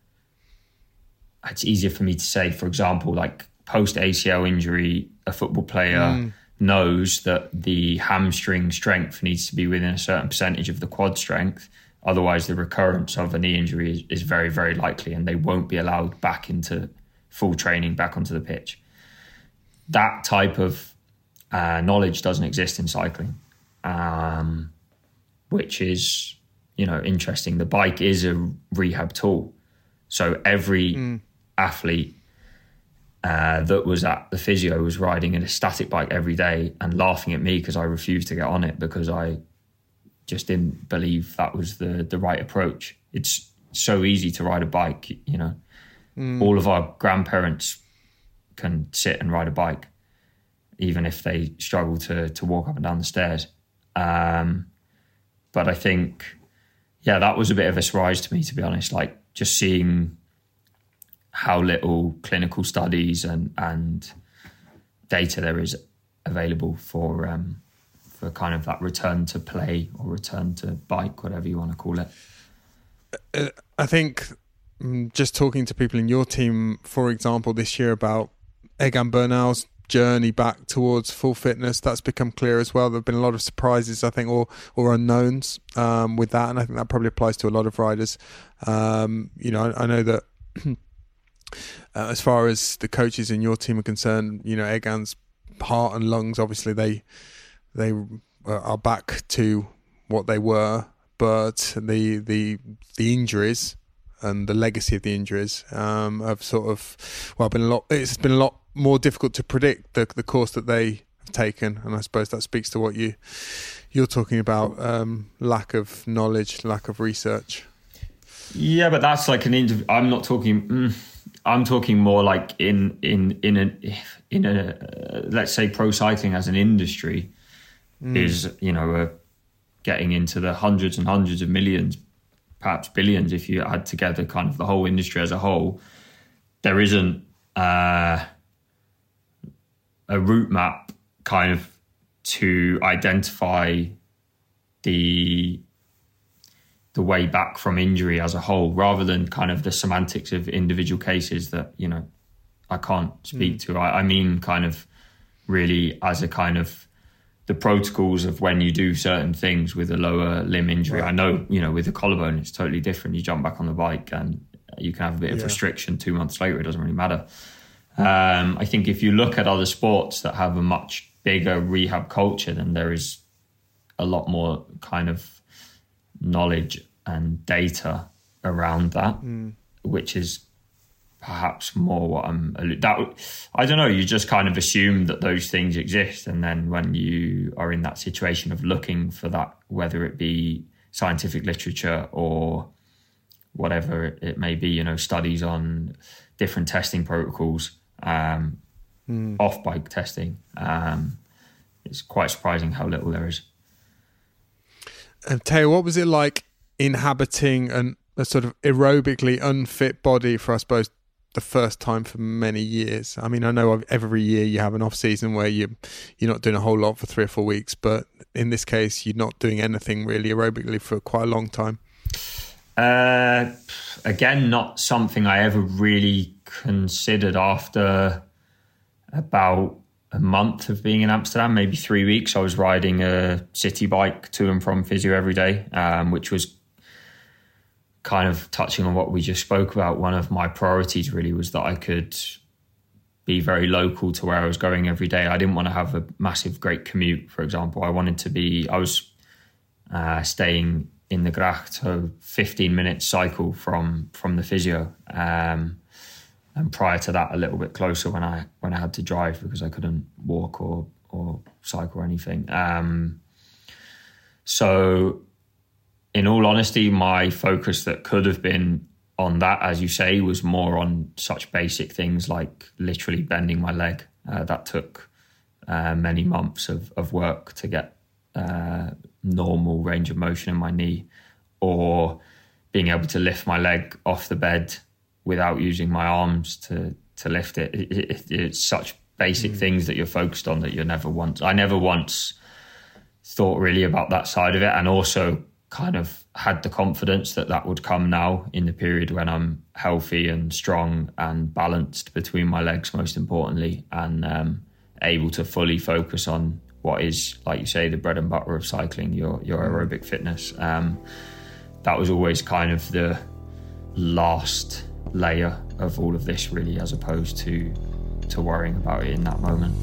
It's easier for me to say, for example, like post-A C L injury, a football player mm. knows that the hamstring strength needs to be within a certain percentage of the quad strength. Otherwise, the recurrence of a knee injury is, is very, very likely, and they won't be allowed back into full training, back onto the pitch. That type of uh, knowledge doesn't exist in cycling, um, which is, you know, interesting. The bike is a rehab tool. So every mm. athlete uh, that was at the physio was riding in a static bike every day and laughing at me because I refused to get on it because I just didn't believe that was the the right approach. It's so easy to ride a bike, you know. Mm. All of our grandparents can sit and ride a bike, even if they struggle to to walk up and down the stairs. Um, but I think, yeah, that was a bit of a surprise to me, to be honest. Like, just seeing how little clinical studies and, and data there is available for um, for kind of that return to play or return to bike, whatever you want to call it. Uh, I think just talking to people in your team, for example, this year about Egan Bernal's journey back towards full fitness, that's become clear as well. There have been a lot of surprises, I think, or or unknowns um, with that, and I think that probably applies to a lot of riders. Um, you know, I, I know that uh, as far as the coaches in your team are concerned, you know, Egan's heart and lungs, obviously they they are back to what they were, but the the the injuries and the legacy of the injuries um, have sort of well been a lot. It's been a lot more difficult to predict the the course that they have taken, and I suppose that speaks to what you you're talking about, um, lack of knowledge, lack of research. Yeah, but that's like an indiv- I'm not talking. Mm, I'm talking more like in in in a in a uh, let's say pro cycling as an industry mm. is, you know, a getting into the hundreds and hundreds of millions, perhaps billions, if you add together kind of the whole industry as a whole. There isn't uh, a route map kind of to identify the the way back from injury as a whole, rather than kind of the semantics of individual cases that, you know, I can't speak mm. to. I, I mean kind of really as a kind of the protocols of when you do certain things with a lower limb injury. Right. I know, you know, with the collarbone, it's totally different. You jump back on the bike and you can have a bit of yeah. restriction two months later. It doesn't really matter. Um, I think if you look at other sports that have a much bigger rehab culture, then there is a lot more kind of knowledge and data around that, mm. which is perhaps more what I'm that I don't know, you just kind of assume that those things exist, and then when you are in that situation of looking for that, whether it be scientific literature or whatever it may be, you know, studies on different testing protocols, um, mm. off bike testing, um, it's quite surprising how little there is. And Teo, what was it like inhabiting an, a sort of aerobically unfit body for, I suppose, the first time for many years? I mean, I know every year you have an off season where you you're not doing a whole lot for three or four weeks, but in this case, you're not doing anything really aerobically for quite a long time. Uh, again, not something I ever really considered after about a month of being in Amsterdam, maybe three weeks. I was riding a city bike to and from physio every day, um, which was kind of touching on what we just spoke about. One of my priorities really was that I could be very local to where I was going every day. I didn't want to have a massive, great commute, for example. I wanted to be, I was uh, staying in the Gracht, so fifteen minute cycle from from the physio. Um, and prior to that, a little bit closer when I when I had to drive because I couldn't walk or or cycle or anything. Um, so in all honesty, my focus that could have been on that, as you say, was more on such basic things like literally bending my leg. Uh, that took uh, many months of, of work to get uh, normal range of motion in my knee, or being able to lift my leg off the bed without using my arms to to lift it. It, it it's such basic mm. things that you're focused on that you never once, I never once thought really about that side of it, and also kind of had the confidence that that would come now in the period when I'm healthy and strong and balanced between my legs, most importantly, and um, able to fully focus on what is, like you say, the bread and butter of cycling, your your aerobic fitness. Um, that was always kind of the last layer of all of this, really, as opposed to to worrying about it in that moment.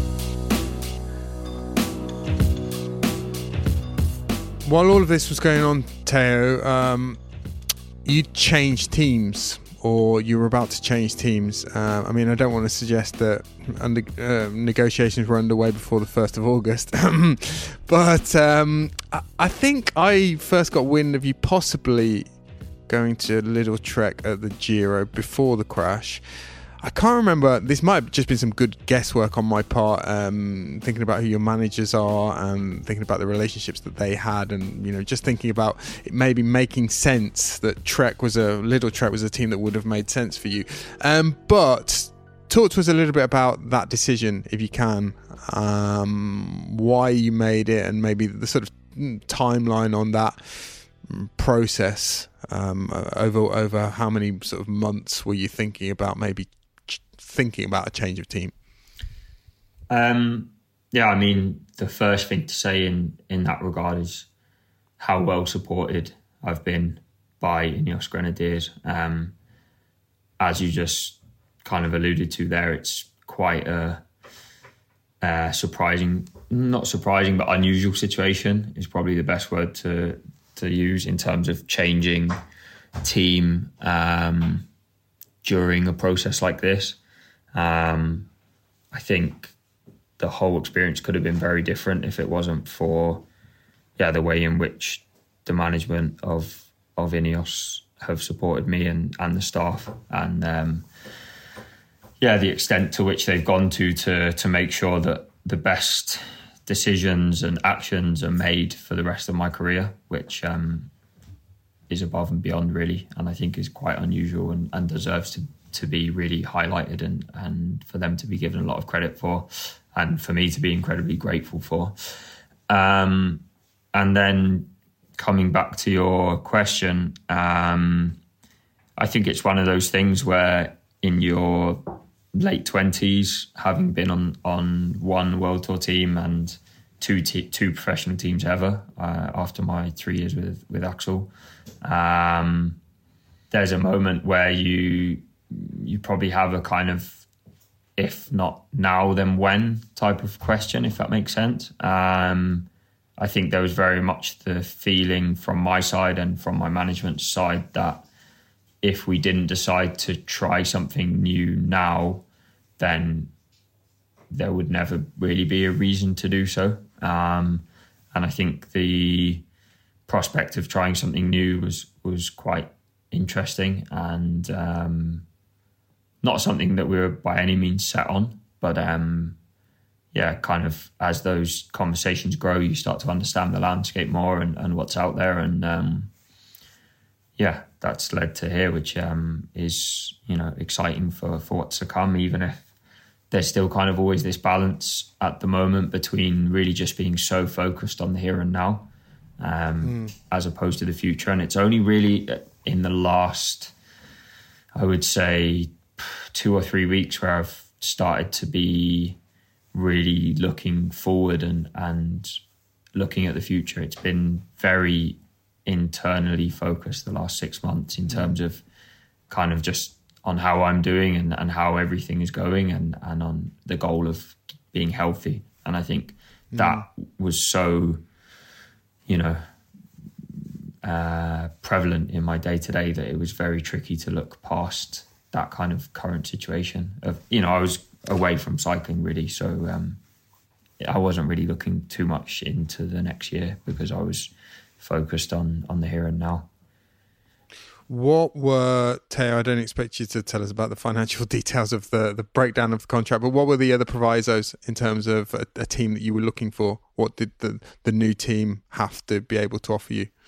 While all of this was going on, Teo, um, you changed teams, or you were about to change teams. Uh, I mean, I don't want to suggest that under, uh, negotiations were underway before the first of August, but um, I, I think I first got wind of you possibly going to Little Trek at the Giro before the crash. I can't remember. This might have just been some good guesswork on my part, um, thinking about who your managers are and thinking about the relationships that they had, and you know, just thinking about it maybe making sense that Trek was a Little Trek was a team that would have made sense for you. Um, but talk to us a little bit about that decision, if you can, um, why you made it, and maybe the sort of timeline on that process. Um, over over how many sort of months were you thinking about maybe ch- thinking about a change of team? Um, yeah, I mean, the first thing to say in, in that regard is how well supported I've been by Ineos Grenadiers. Um, as you just kind of alluded to there, it's quite a, a surprising, not surprising, but unusual situation is probably the best word to to use in terms of changing team um, during a process like this. Um, I think the whole experience could have been very different if it wasn't for yeah the way in which the management of of Ineos have supported me and, and the staff, and um, yeah the extent to which they've gone to to to make sure that the best decisions and actions are made for the rest of my career, which um, is above and beyond really, and I think is quite unusual and, and deserves to, to be really highlighted and, and for them to be given a lot of credit for, and for me to be incredibly grateful for. Um, and then coming back to your question, um, I think it's one of those things where in your late twenties, having been on, on one World Tour team and two te- two professional teams ever uh, after my three years with, with Axel, um, there's a moment where you you probably have a kind of, if not now, then when type of question, if that makes sense. Um, I think there was very much the feeling from my side and from my management side that if we didn't decide to try something new now, then there would never really be a reason to do so. Um, and I think the prospect of trying something new was was quite interesting and um, not something that we were by any means set on. But um, yeah, kind of as those conversations grow, you start to understand the landscape more and, and what's out there. And um, yeah, that's led to here, which um, is, you know, exciting for, for what's to come, even if there's still kind of always this balance at the moment between really just being so focused on the here and now um, mm. as opposed to the future. And it's only really in the last, I would say, two or three weeks where I've started to be really looking forward and, and looking at the future. It's been very internally focused the last six months in terms of kind of just on how I'm doing and, and how everything is going and, and on the goal of being healthy. And I think mm. that was so, you know, uh, prevalent in my day-to-day that it was very tricky to look past that kind of current situation. Of, you know, I was away from cycling really, so um, I wasn't really looking too much into the next year because I was focused on, on the here and now. What were, Teo, I don't expect you to tell us about the financial details of the, the breakdown of the contract, but what were the other provisos in terms of a, a team that you were looking for? What did the, the new team have to be able to offer you?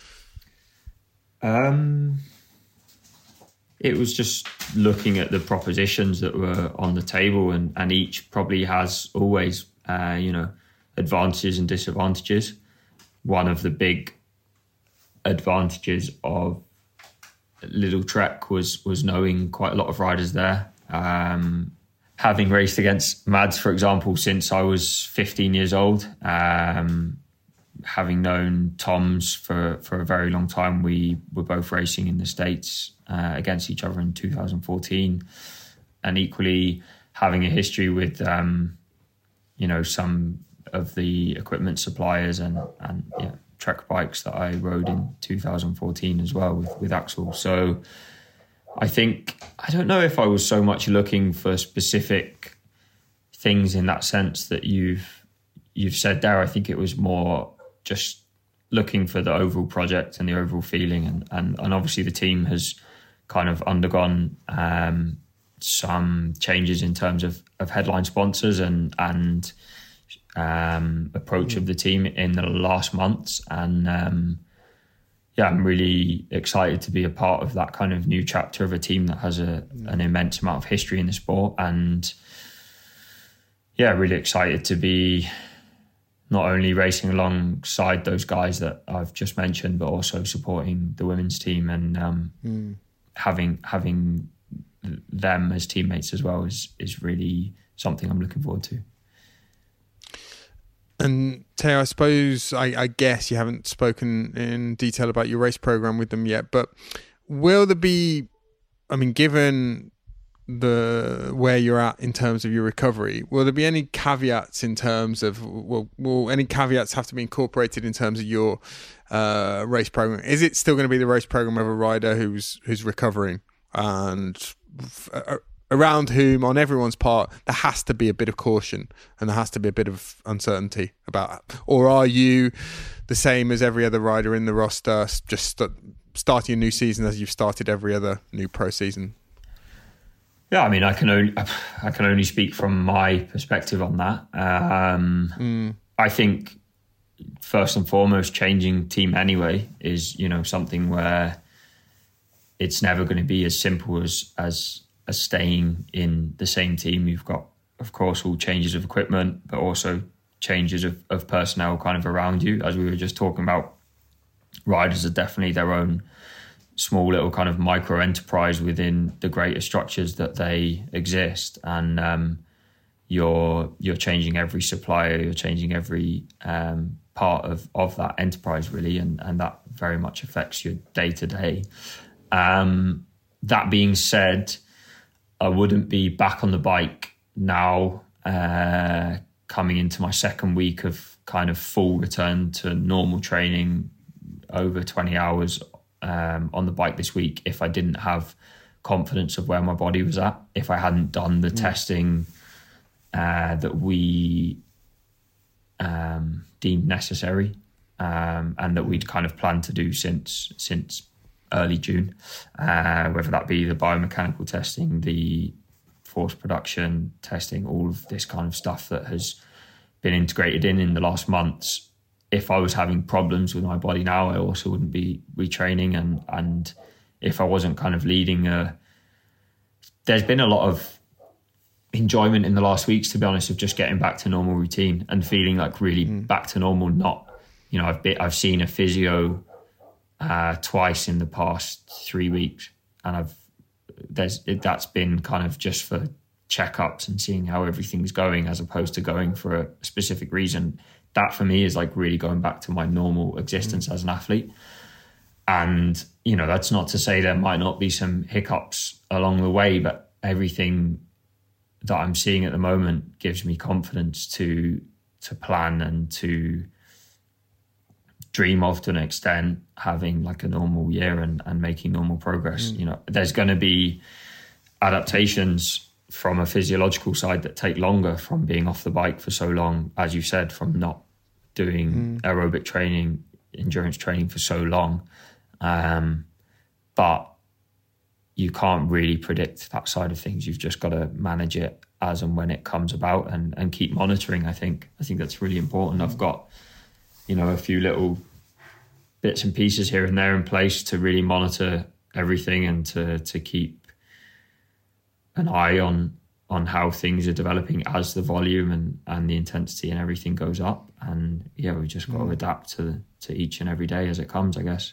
Um, it was just looking at the propositions that were on the table, and, and each probably has always, uh, you know, advantages and disadvantages. One of the big advantages of Little Trek was was knowing quite a lot of riders there. Um, having raced against Mads, for example, since I was fifteen years old, um, having known Toms for, for a very long time, we were both racing in the States uh, against each other in two thousand fourteen, and equally having a history with um, you know, some of the equipment suppliers and and yeah. Trek bikes that I rode in two thousand fourteen as well with, with Axel. So I think, I don't know if I was so much looking for specific things in that sense that you've you've said there. I think it was more just looking for the overall project and the overall feeling. And, and, and obviously the team has kind of undergone um, some changes in terms of, of headline sponsors and and um, approach of the team in the last months. And um, yeah, I'm really excited to be a part of that kind of new chapter of a team that has a, an immense amount of history in the sport. And yeah, really excited to be not only racing alongside those guys that I've just mentioned, but also supporting the women's team and um, mm. having having them as teammates as well is is really something I'm looking forward to. And Teo, I suppose, I, I guess you haven't spoken in detail about your race program with them yet, but will there be, I mean, given the where you're at in terms of your recovery, will there be any caveats in terms of, will, will any caveats have to be incorporated in terms of your uh, race program? Is it still going to be the race program of a rider who's who's recovering and f- around whom, on everyone's part, there has to be a bit of caution and there has to be a bit of uncertainty about it? Or are you the same as every other rider in the roster, just st- starting a new season as you've started every other new pro season? Yeah, I mean, I can only I can only speak from my perspective on that. Um, mm. I think first and foremost, changing team anyway is, you know, something where it's never going to be as simple as as as staying in the same team. You've got, of course, all changes of equipment, but also changes of, of personnel kind of around you. As we were just talking about, riders are definitely their own small little kind of micro enterprise within the greater structures that they exist. And um, you're you're changing every supplier, you're changing every um, part of, of that enterprise really, and, and that very much affects your day to day. That being said, I wouldn't be back on the bike now, uh, coming into my second week of kind of full return to normal training, over twenty hours um, on the bike this week, if I didn't have confidence of where my body was at, if I hadn't done the mm. testing uh, that we um, deemed necessary, um, and that we'd kind of planned to do since since early June, uh, whether that be the biomechanical testing, the force production testing, all of this kind of stuff that has been integrated in in the last months. If I was having problems with my body now, I also wouldn't be retraining. And, and if I wasn't kind of leading a... There's been a lot of enjoyment in the last weeks, to be honest, of just getting back to normal routine and feeling like really mm. back to normal. Not, you know, I've been, I've seen a physio uh, twice in the past three weeks, and I've there's it, that's been kind of just for checkups and seeing how everything's going, as opposed to going for a specific reason. That for me is like really going back to my normal existence mm. as an athlete. And, you know, that's not to say there might not be some hiccups along the way, but everything that I'm seeing at the moment gives me confidence to to plan and to dream of, to an extent, having like a normal year and, and making normal progress. Mm. You know, there's going to be adaptations from a physiological side that take longer from being off the bike for so long, as you said, from not doing mm. aerobic training, endurance training for so long. Um, but you can't really predict that side of things. You've just got to manage it as and when it comes about, and, and keep monitoring. I think, I think that's really important. I've got, you know, a few little bits and pieces here and there in place to really monitor everything and to, to keep an eye on on how things are developing as the volume and, and the intensity and everything goes up. And yeah, we've just got mm. to adapt to to each and every day as it comes, I guess.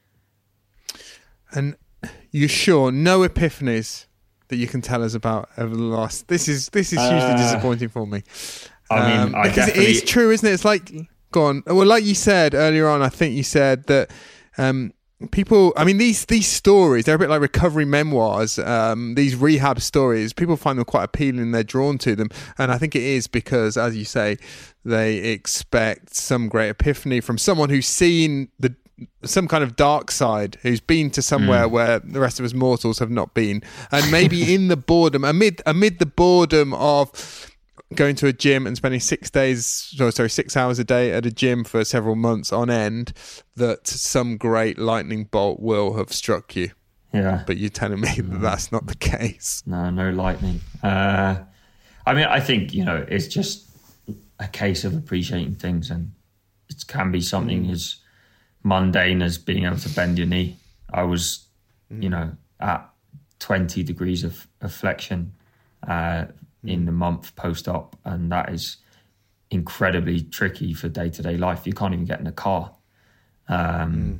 And you're sure no epiphanies that you can tell us about over the last... This is this is hugely uh, disappointing for me. I mean, um, I because definitely... it is true, isn't it? It's like, go on. Well, like you said earlier on, I think you said that um, people, I mean, these these stories, they're a bit like recovery memoirs, um, these rehab stories. People find them quite appealing, they're drawn to them. And I think it is because, as you say, they expect some great epiphany from someone who's seen the some kind of dark side, who's been to somewhere mm. where the rest of us mortals have not been. And maybe in the boredom, amid amid the boredom of going to a gym and spending six days, oh, sorry, six hours a day at a gym for several months on end, that some great lightning bolt will have struck you. Yeah. But you're telling me that that's not the case. No, no lightning. Uh, I mean, I think, you know, it's just a case of appreciating things, and it can be something mm. as mundane as being able to bend your knee. I was, mm. you know, at twenty degrees of, of flexion uh, in the month post-op, and that is incredibly tricky for day-to-day life. You can't even get in a car. Um, mm.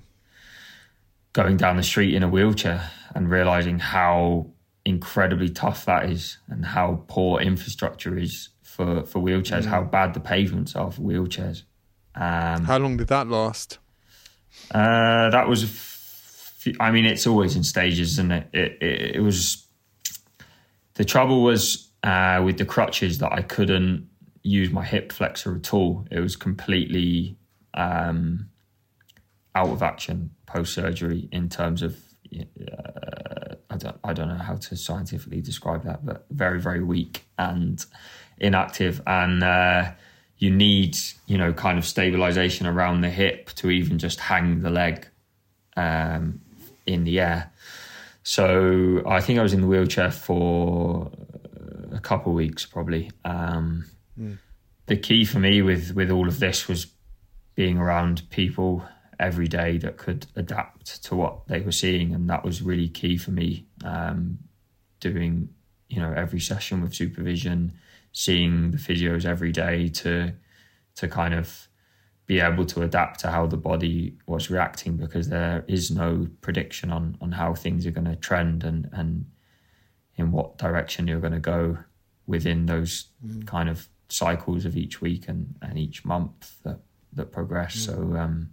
Going down the street in a wheelchair and realising how incredibly tough that is, and how poor infrastructure is for, for wheelchairs, mm. how bad the pavements are for wheelchairs. Um, how long did that last? Uh, that was, a few, I mean, it's always in stages, isn't it? It, it, it was, the trouble was uh, with the crutches that I couldn't use my hip flexor at all. It was completely um, out of action post-surgery in terms of, uh, I don't, I don't know how to scientifically describe that, but very, very weak and inactive. And uh, you need, you know, kind of stabilization around the hip to even just hang the leg um, in the air. So I think I was in the wheelchair for a couple of weeks probably. Um, mm. the key for me with, with all of this was being around people every day that could adapt to what they were seeing, and that was really key for me. Um, doing, you know, every session with supervision, seeing the physios every day to to kind of be able to adapt to how the body was reacting, because there is no prediction on on how things are going to trend and and in what direction you're going to go within those mm. kind of cycles of each week and, and each month that, that progress. Mm. So, um,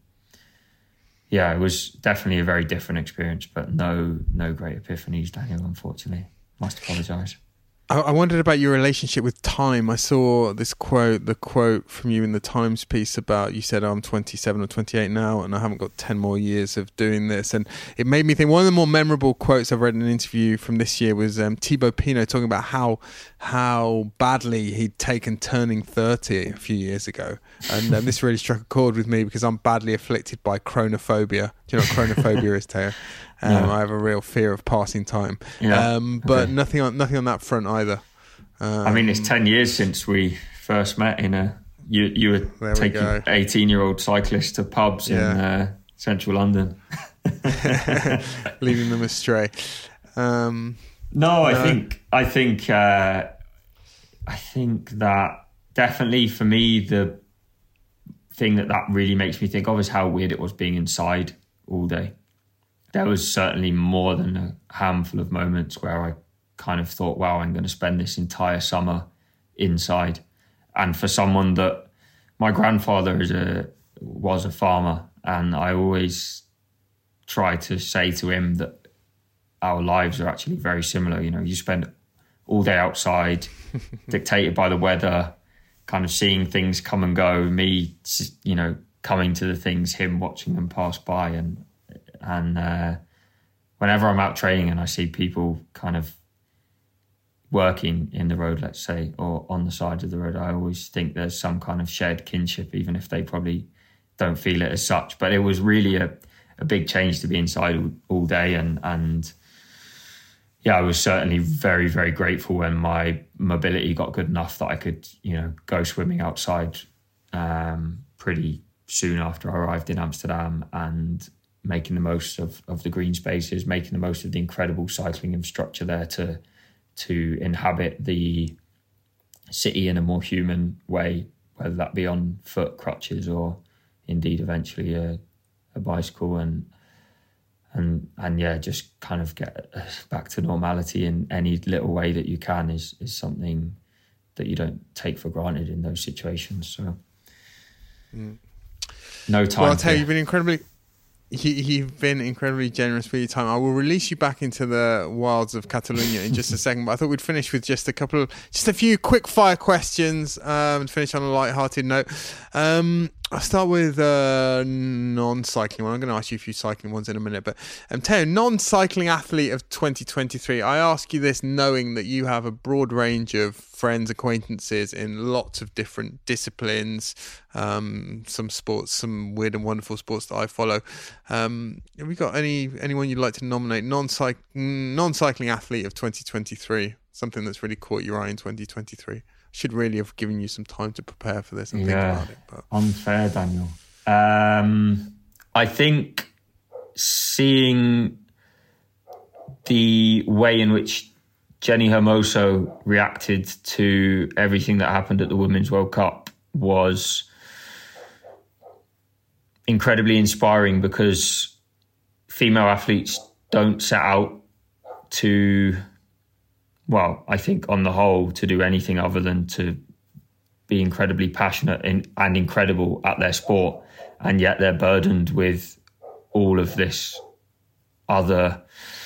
yeah, it was definitely a very different experience, but no no great epiphanies, Daniel, unfortunately. Must apologise. I, I wondered about your relationship with time. I saw this quote, the quote from you in the Times piece about, you said, oh, I'm twenty-seven or twenty-eight now and I haven't got ten more years of doing this. And it made me think, one of the more memorable quotes I've read in an interview from this year was um, Thibaut Pinot talking about how how badly he'd taken turning thirty a few years ago. And um, this really struck a chord with me because I'm badly afflicted by chronophobia. Do you know what chronophobia is, Teo? Um, no. I have a real fear of passing time, yeah. um, but okay. nothing on nothing on that front either. Um, I mean, it's ten years since we first met. In a you you were taking eighteen-year-old cyclists to pubs yeah. in uh, central London, leading them astray. Um, no, I no. think I think uh, I think that definitely for me the thing that that really makes me think of is how weird it was being inside all day. There was certainly more than a handful of moments where I kind of thought, wow, I'm going to spend this entire summer inside. And for someone that, my grandfather is a was a farmer, and I always try to say to him that our lives are actually very similar. You know, you spend all day outside, dictated by the weather, kind of seeing things come and go, me, you know, coming to the things, him watching them pass by. And And uh, whenever I'm out training and I see people kind of working in the road, let's say, or on the side of the road, I always think there's some kind of shared kinship, even if they probably don't feel it as such. But it was really a, a big change to be inside all, all day. And, and yeah, I was certainly very, very grateful when my mobility got good enough that I could, you know, go swimming outside um, pretty soon after I arrived in Amsterdam, and making the most of, of the green spaces, making the most of the incredible cycling infrastructure there to to inhabit the city in a more human way, whether that be on foot, crutches, or indeed eventually a, a bicycle, and and and yeah, just kind of get back to normality in any little way that you can is is something that you don't take for granted in those situations. So mm. no time. Well, I'll tell you, you've been incredibly. He, you've been incredibly generous with your time. I will release you back into the wilds of Catalonia in just a second, but I thought we'd finish with just a couple of, just a few quick fire questions um, and finish on a light-hearted note. Um, I'll start with uh, non-cycling one. I'm going to ask you a few cycling ones in a minute, but um, Teo, non-cycling athlete of twenty twenty-three. I ask you this knowing that you have a broad range of friends, acquaintances in lots of different disciplines, um, some sports, some weird and wonderful sports that I follow. Um, have we got any anyone you'd like to nominate? Non-cyc- non-cycling athlete of twenty twenty-three, something that's really caught your eye in twenty twenty-three. Should really have given you some time to prepare for this and yeah, think about it. But unfair, Daniel. Um, I think seeing the way in which Jenny Hermoso reacted to everything that happened at the Women's World Cup was incredibly inspiring, because female athletes don't set out to, well, I think on the whole, to do anything other than to be incredibly passionate and, and incredible at their sport. And yet they're burdened with all of this other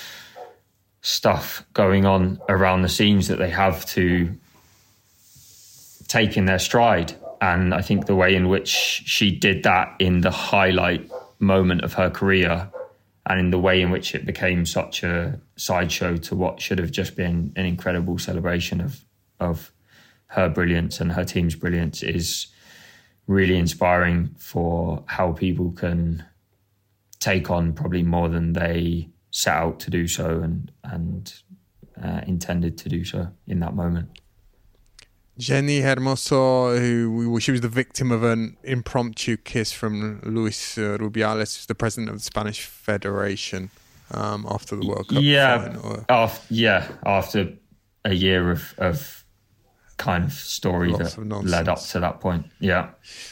stuff going on around the scenes that they have to take in their stride. And I think the way in which she did that in the highlight moment of her career, and in the way in which it became such a sideshow to what should have just been an incredible celebration of of her brilliance and her team's brilliance, is really inspiring for how people can take on probably more than they set out to do so and and uh, intended to do so in that moment. Jenny Hermoso, who she was the victim of an impromptu kiss from Luis Rubiales, the president of the Spanish Federation, um, after the World Cup yeah, final. After, yeah, after a year of, of kind of story Lots that of led up to that point. Yeah.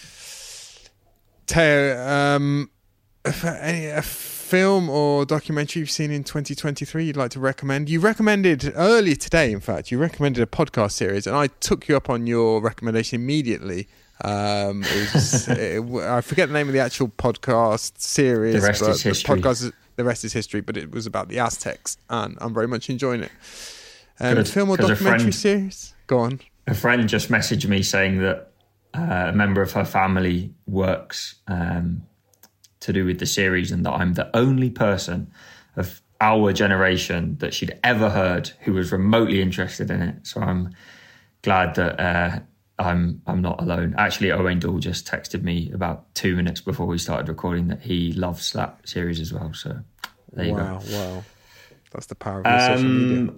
Theo, um, any a film or documentary you've seen in twenty twenty-three you'd like to recommend? You recommended earlier today, in fact, you recommended a podcast series, and I took you up on your recommendation immediately. Um, it was, it, I forget the name of the actual podcast series. The rest but is history. The podcast, the rest is history, but it was about the Aztecs, and I'm very much enjoying it. Um, Good, film or documentary friend, series? Go on. A friend just messaged me saying that uh, a member of her family works um, to do with the series, and that I'm the only person of our generation that she'd ever heard who was remotely interested in it. So I'm glad that uh, I'm I'm not alone. Actually, Owain Doull just texted me about two minutes before we started recording that he loves that series as well. So there you wow, go. Wow, that's the power of your um, social media.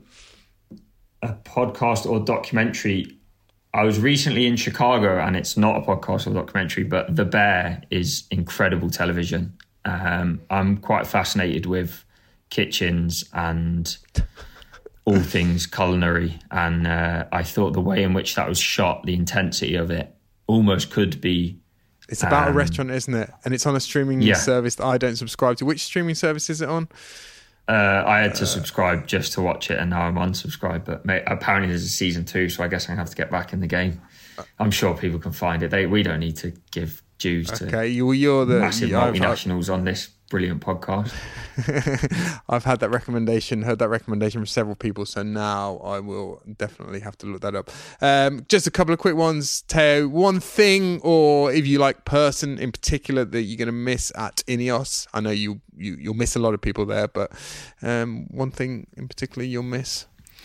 A podcast or documentary. I was recently in Chicago, and it's not a podcast or documentary, but The Bear is incredible television. Um, I'm quite fascinated with kitchens and all things culinary, and uh, I thought the way in which that was shot, the intensity of it, almost could be. It's about um, a restaurant, isn't it? And it's on a streaming yeah. service that I don't subscribe to. Which streaming service is it on? Uh, I had to subscribe just to watch it, and now I'm unsubscribed. But mate, apparently there's a season two, so I guess I'm gonna have to get back in the game. I'm sure people can find it. They we don't need to give dues to okay, you, you're the massive you, multinationals on this brilliant podcast. I've had that recommendation, heard that recommendation from several people, so now I will definitely have to look that up. Um, just a couple of quick ones, Theo. One thing, or if you like, person in particular that you're going to miss at Ineos. I know you, you, you'll miss a lot of people there, but um, one thing in particular you'll miss?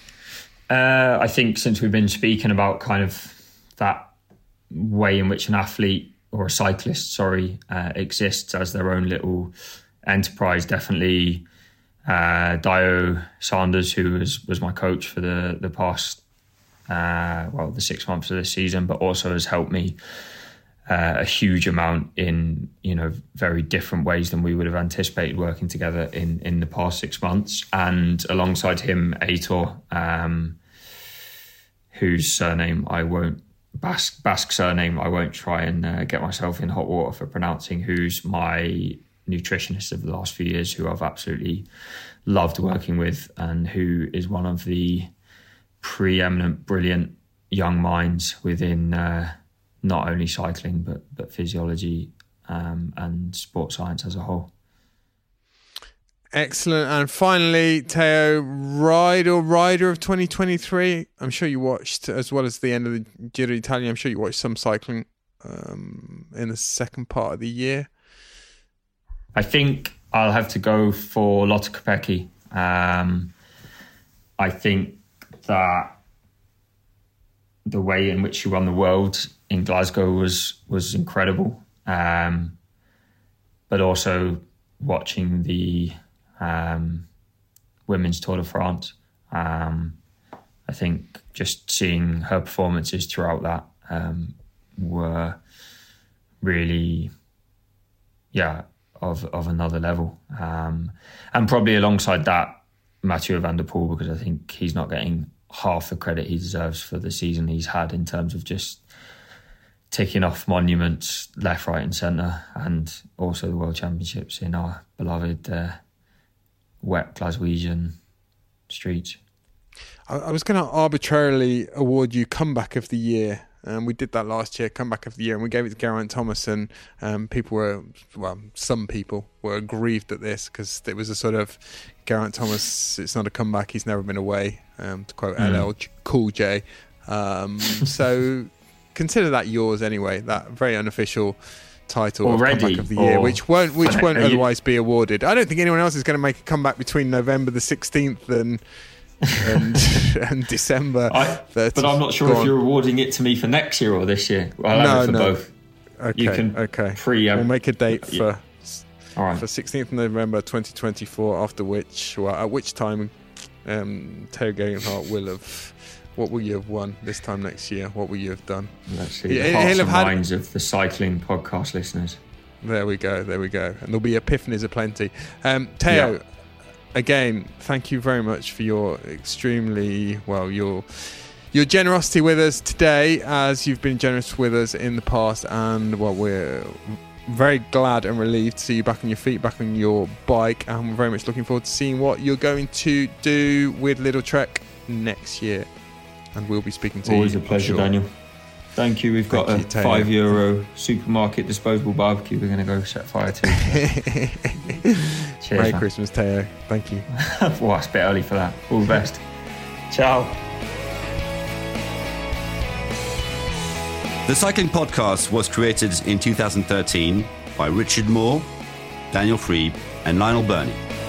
Uh, I think since we've been speaking about kind of that way in which an athlete or a cyclist, sorry, uh, exists as their own little enterprise. Definitely uh, Dio Sanders, who was, was my coach for the, the past, uh, well, the six months of this season, but also has helped me uh, a huge amount in, you know, very different ways than we would have anticipated working together in, in the past six months. And alongside him, Aitor, um, whose surname I won't Basque, Basque surname I won't try and uh, get myself in hot water for pronouncing, who's my nutritionist of the last few years, who I've absolutely loved working with, and who is one of the preeminent, brilliant young minds within uh, not only cycling but but physiology um, and sports science as a whole. Excellent. And finally, Theo, ride or rider of twenty twenty-three. I'm sure you watched, as well as the end of the Giro d'Italia, I'm sure you watched some cycling um, in the second part of the year. I think I'll have to go for Lotte Kopecky. Um, I think that the way in which she won the world in Glasgow was was incredible. Um, but also watching the Um, Women's Tour de France. Um, I think just seeing her performances throughout that um, were really, yeah, of of another level. Um, and probably alongside that, Mathieu van der Poel, because I think he's not getting half the credit he deserves for the season he's had in terms of just ticking off monuments left, right and centre, and also the World Championships in our beloved uh, wet Glaswegian streets. I, I was going to arbitrarily award you comeback of the year. Um, we did that last year, comeback of the year, and we gave it to Geraint Thomas, and um, people were, well, some people were aggrieved at this because it was a sort of Geraint Thomas, it's not a comeback, he's never been away, um, to quote mm. L L Cool J. Um, so consider that yours anyway, that very unofficial title Already, of comeback of the year, which won't which won't you, otherwise be awarded. I don't think anyone else is going to make a comeback between November the sixteenth and and, and December. I, but I'm not sure Go if on. You're awarding it to me for next year or this year. I'll no, have it for no. both. Okay, you can okay. Pre, um, we'll make a date for yeah. All right. for sixteenth of November twenty twenty-four. After which, well, at which time, um, Theo Gegenhardt will have What will you have won this time next year? What will you have done? Let's see. Yeah, The hearts he'll and have had- minds of the cycling podcast listeners. There we go. There we go. And there'll be epiphanies aplenty. Um, Teo, Yeah. again, thank you very much for your extremely well your your generosity with us today, as you've been generous with us in the past, and well, we're very glad and relieved to see you back on your feet, back on your bike, and we're very much looking forward to seeing what you're going to do with Little Trek next year. And we'll be speaking to Always you. a pleasure, I'm sure. Daniel. Thank you. We've got Thank a you, Taylor. five euro supermarket disposable barbecue we're going to go set fire to. Cheers. Merry man. Christmas, Teo. Thank you. Well, it's a bit early for that. All the best. Ciao. The Cycling Podcast was created in two thousand thirteen by Richard Moore, Daniel Freeb, and Lionel Burney.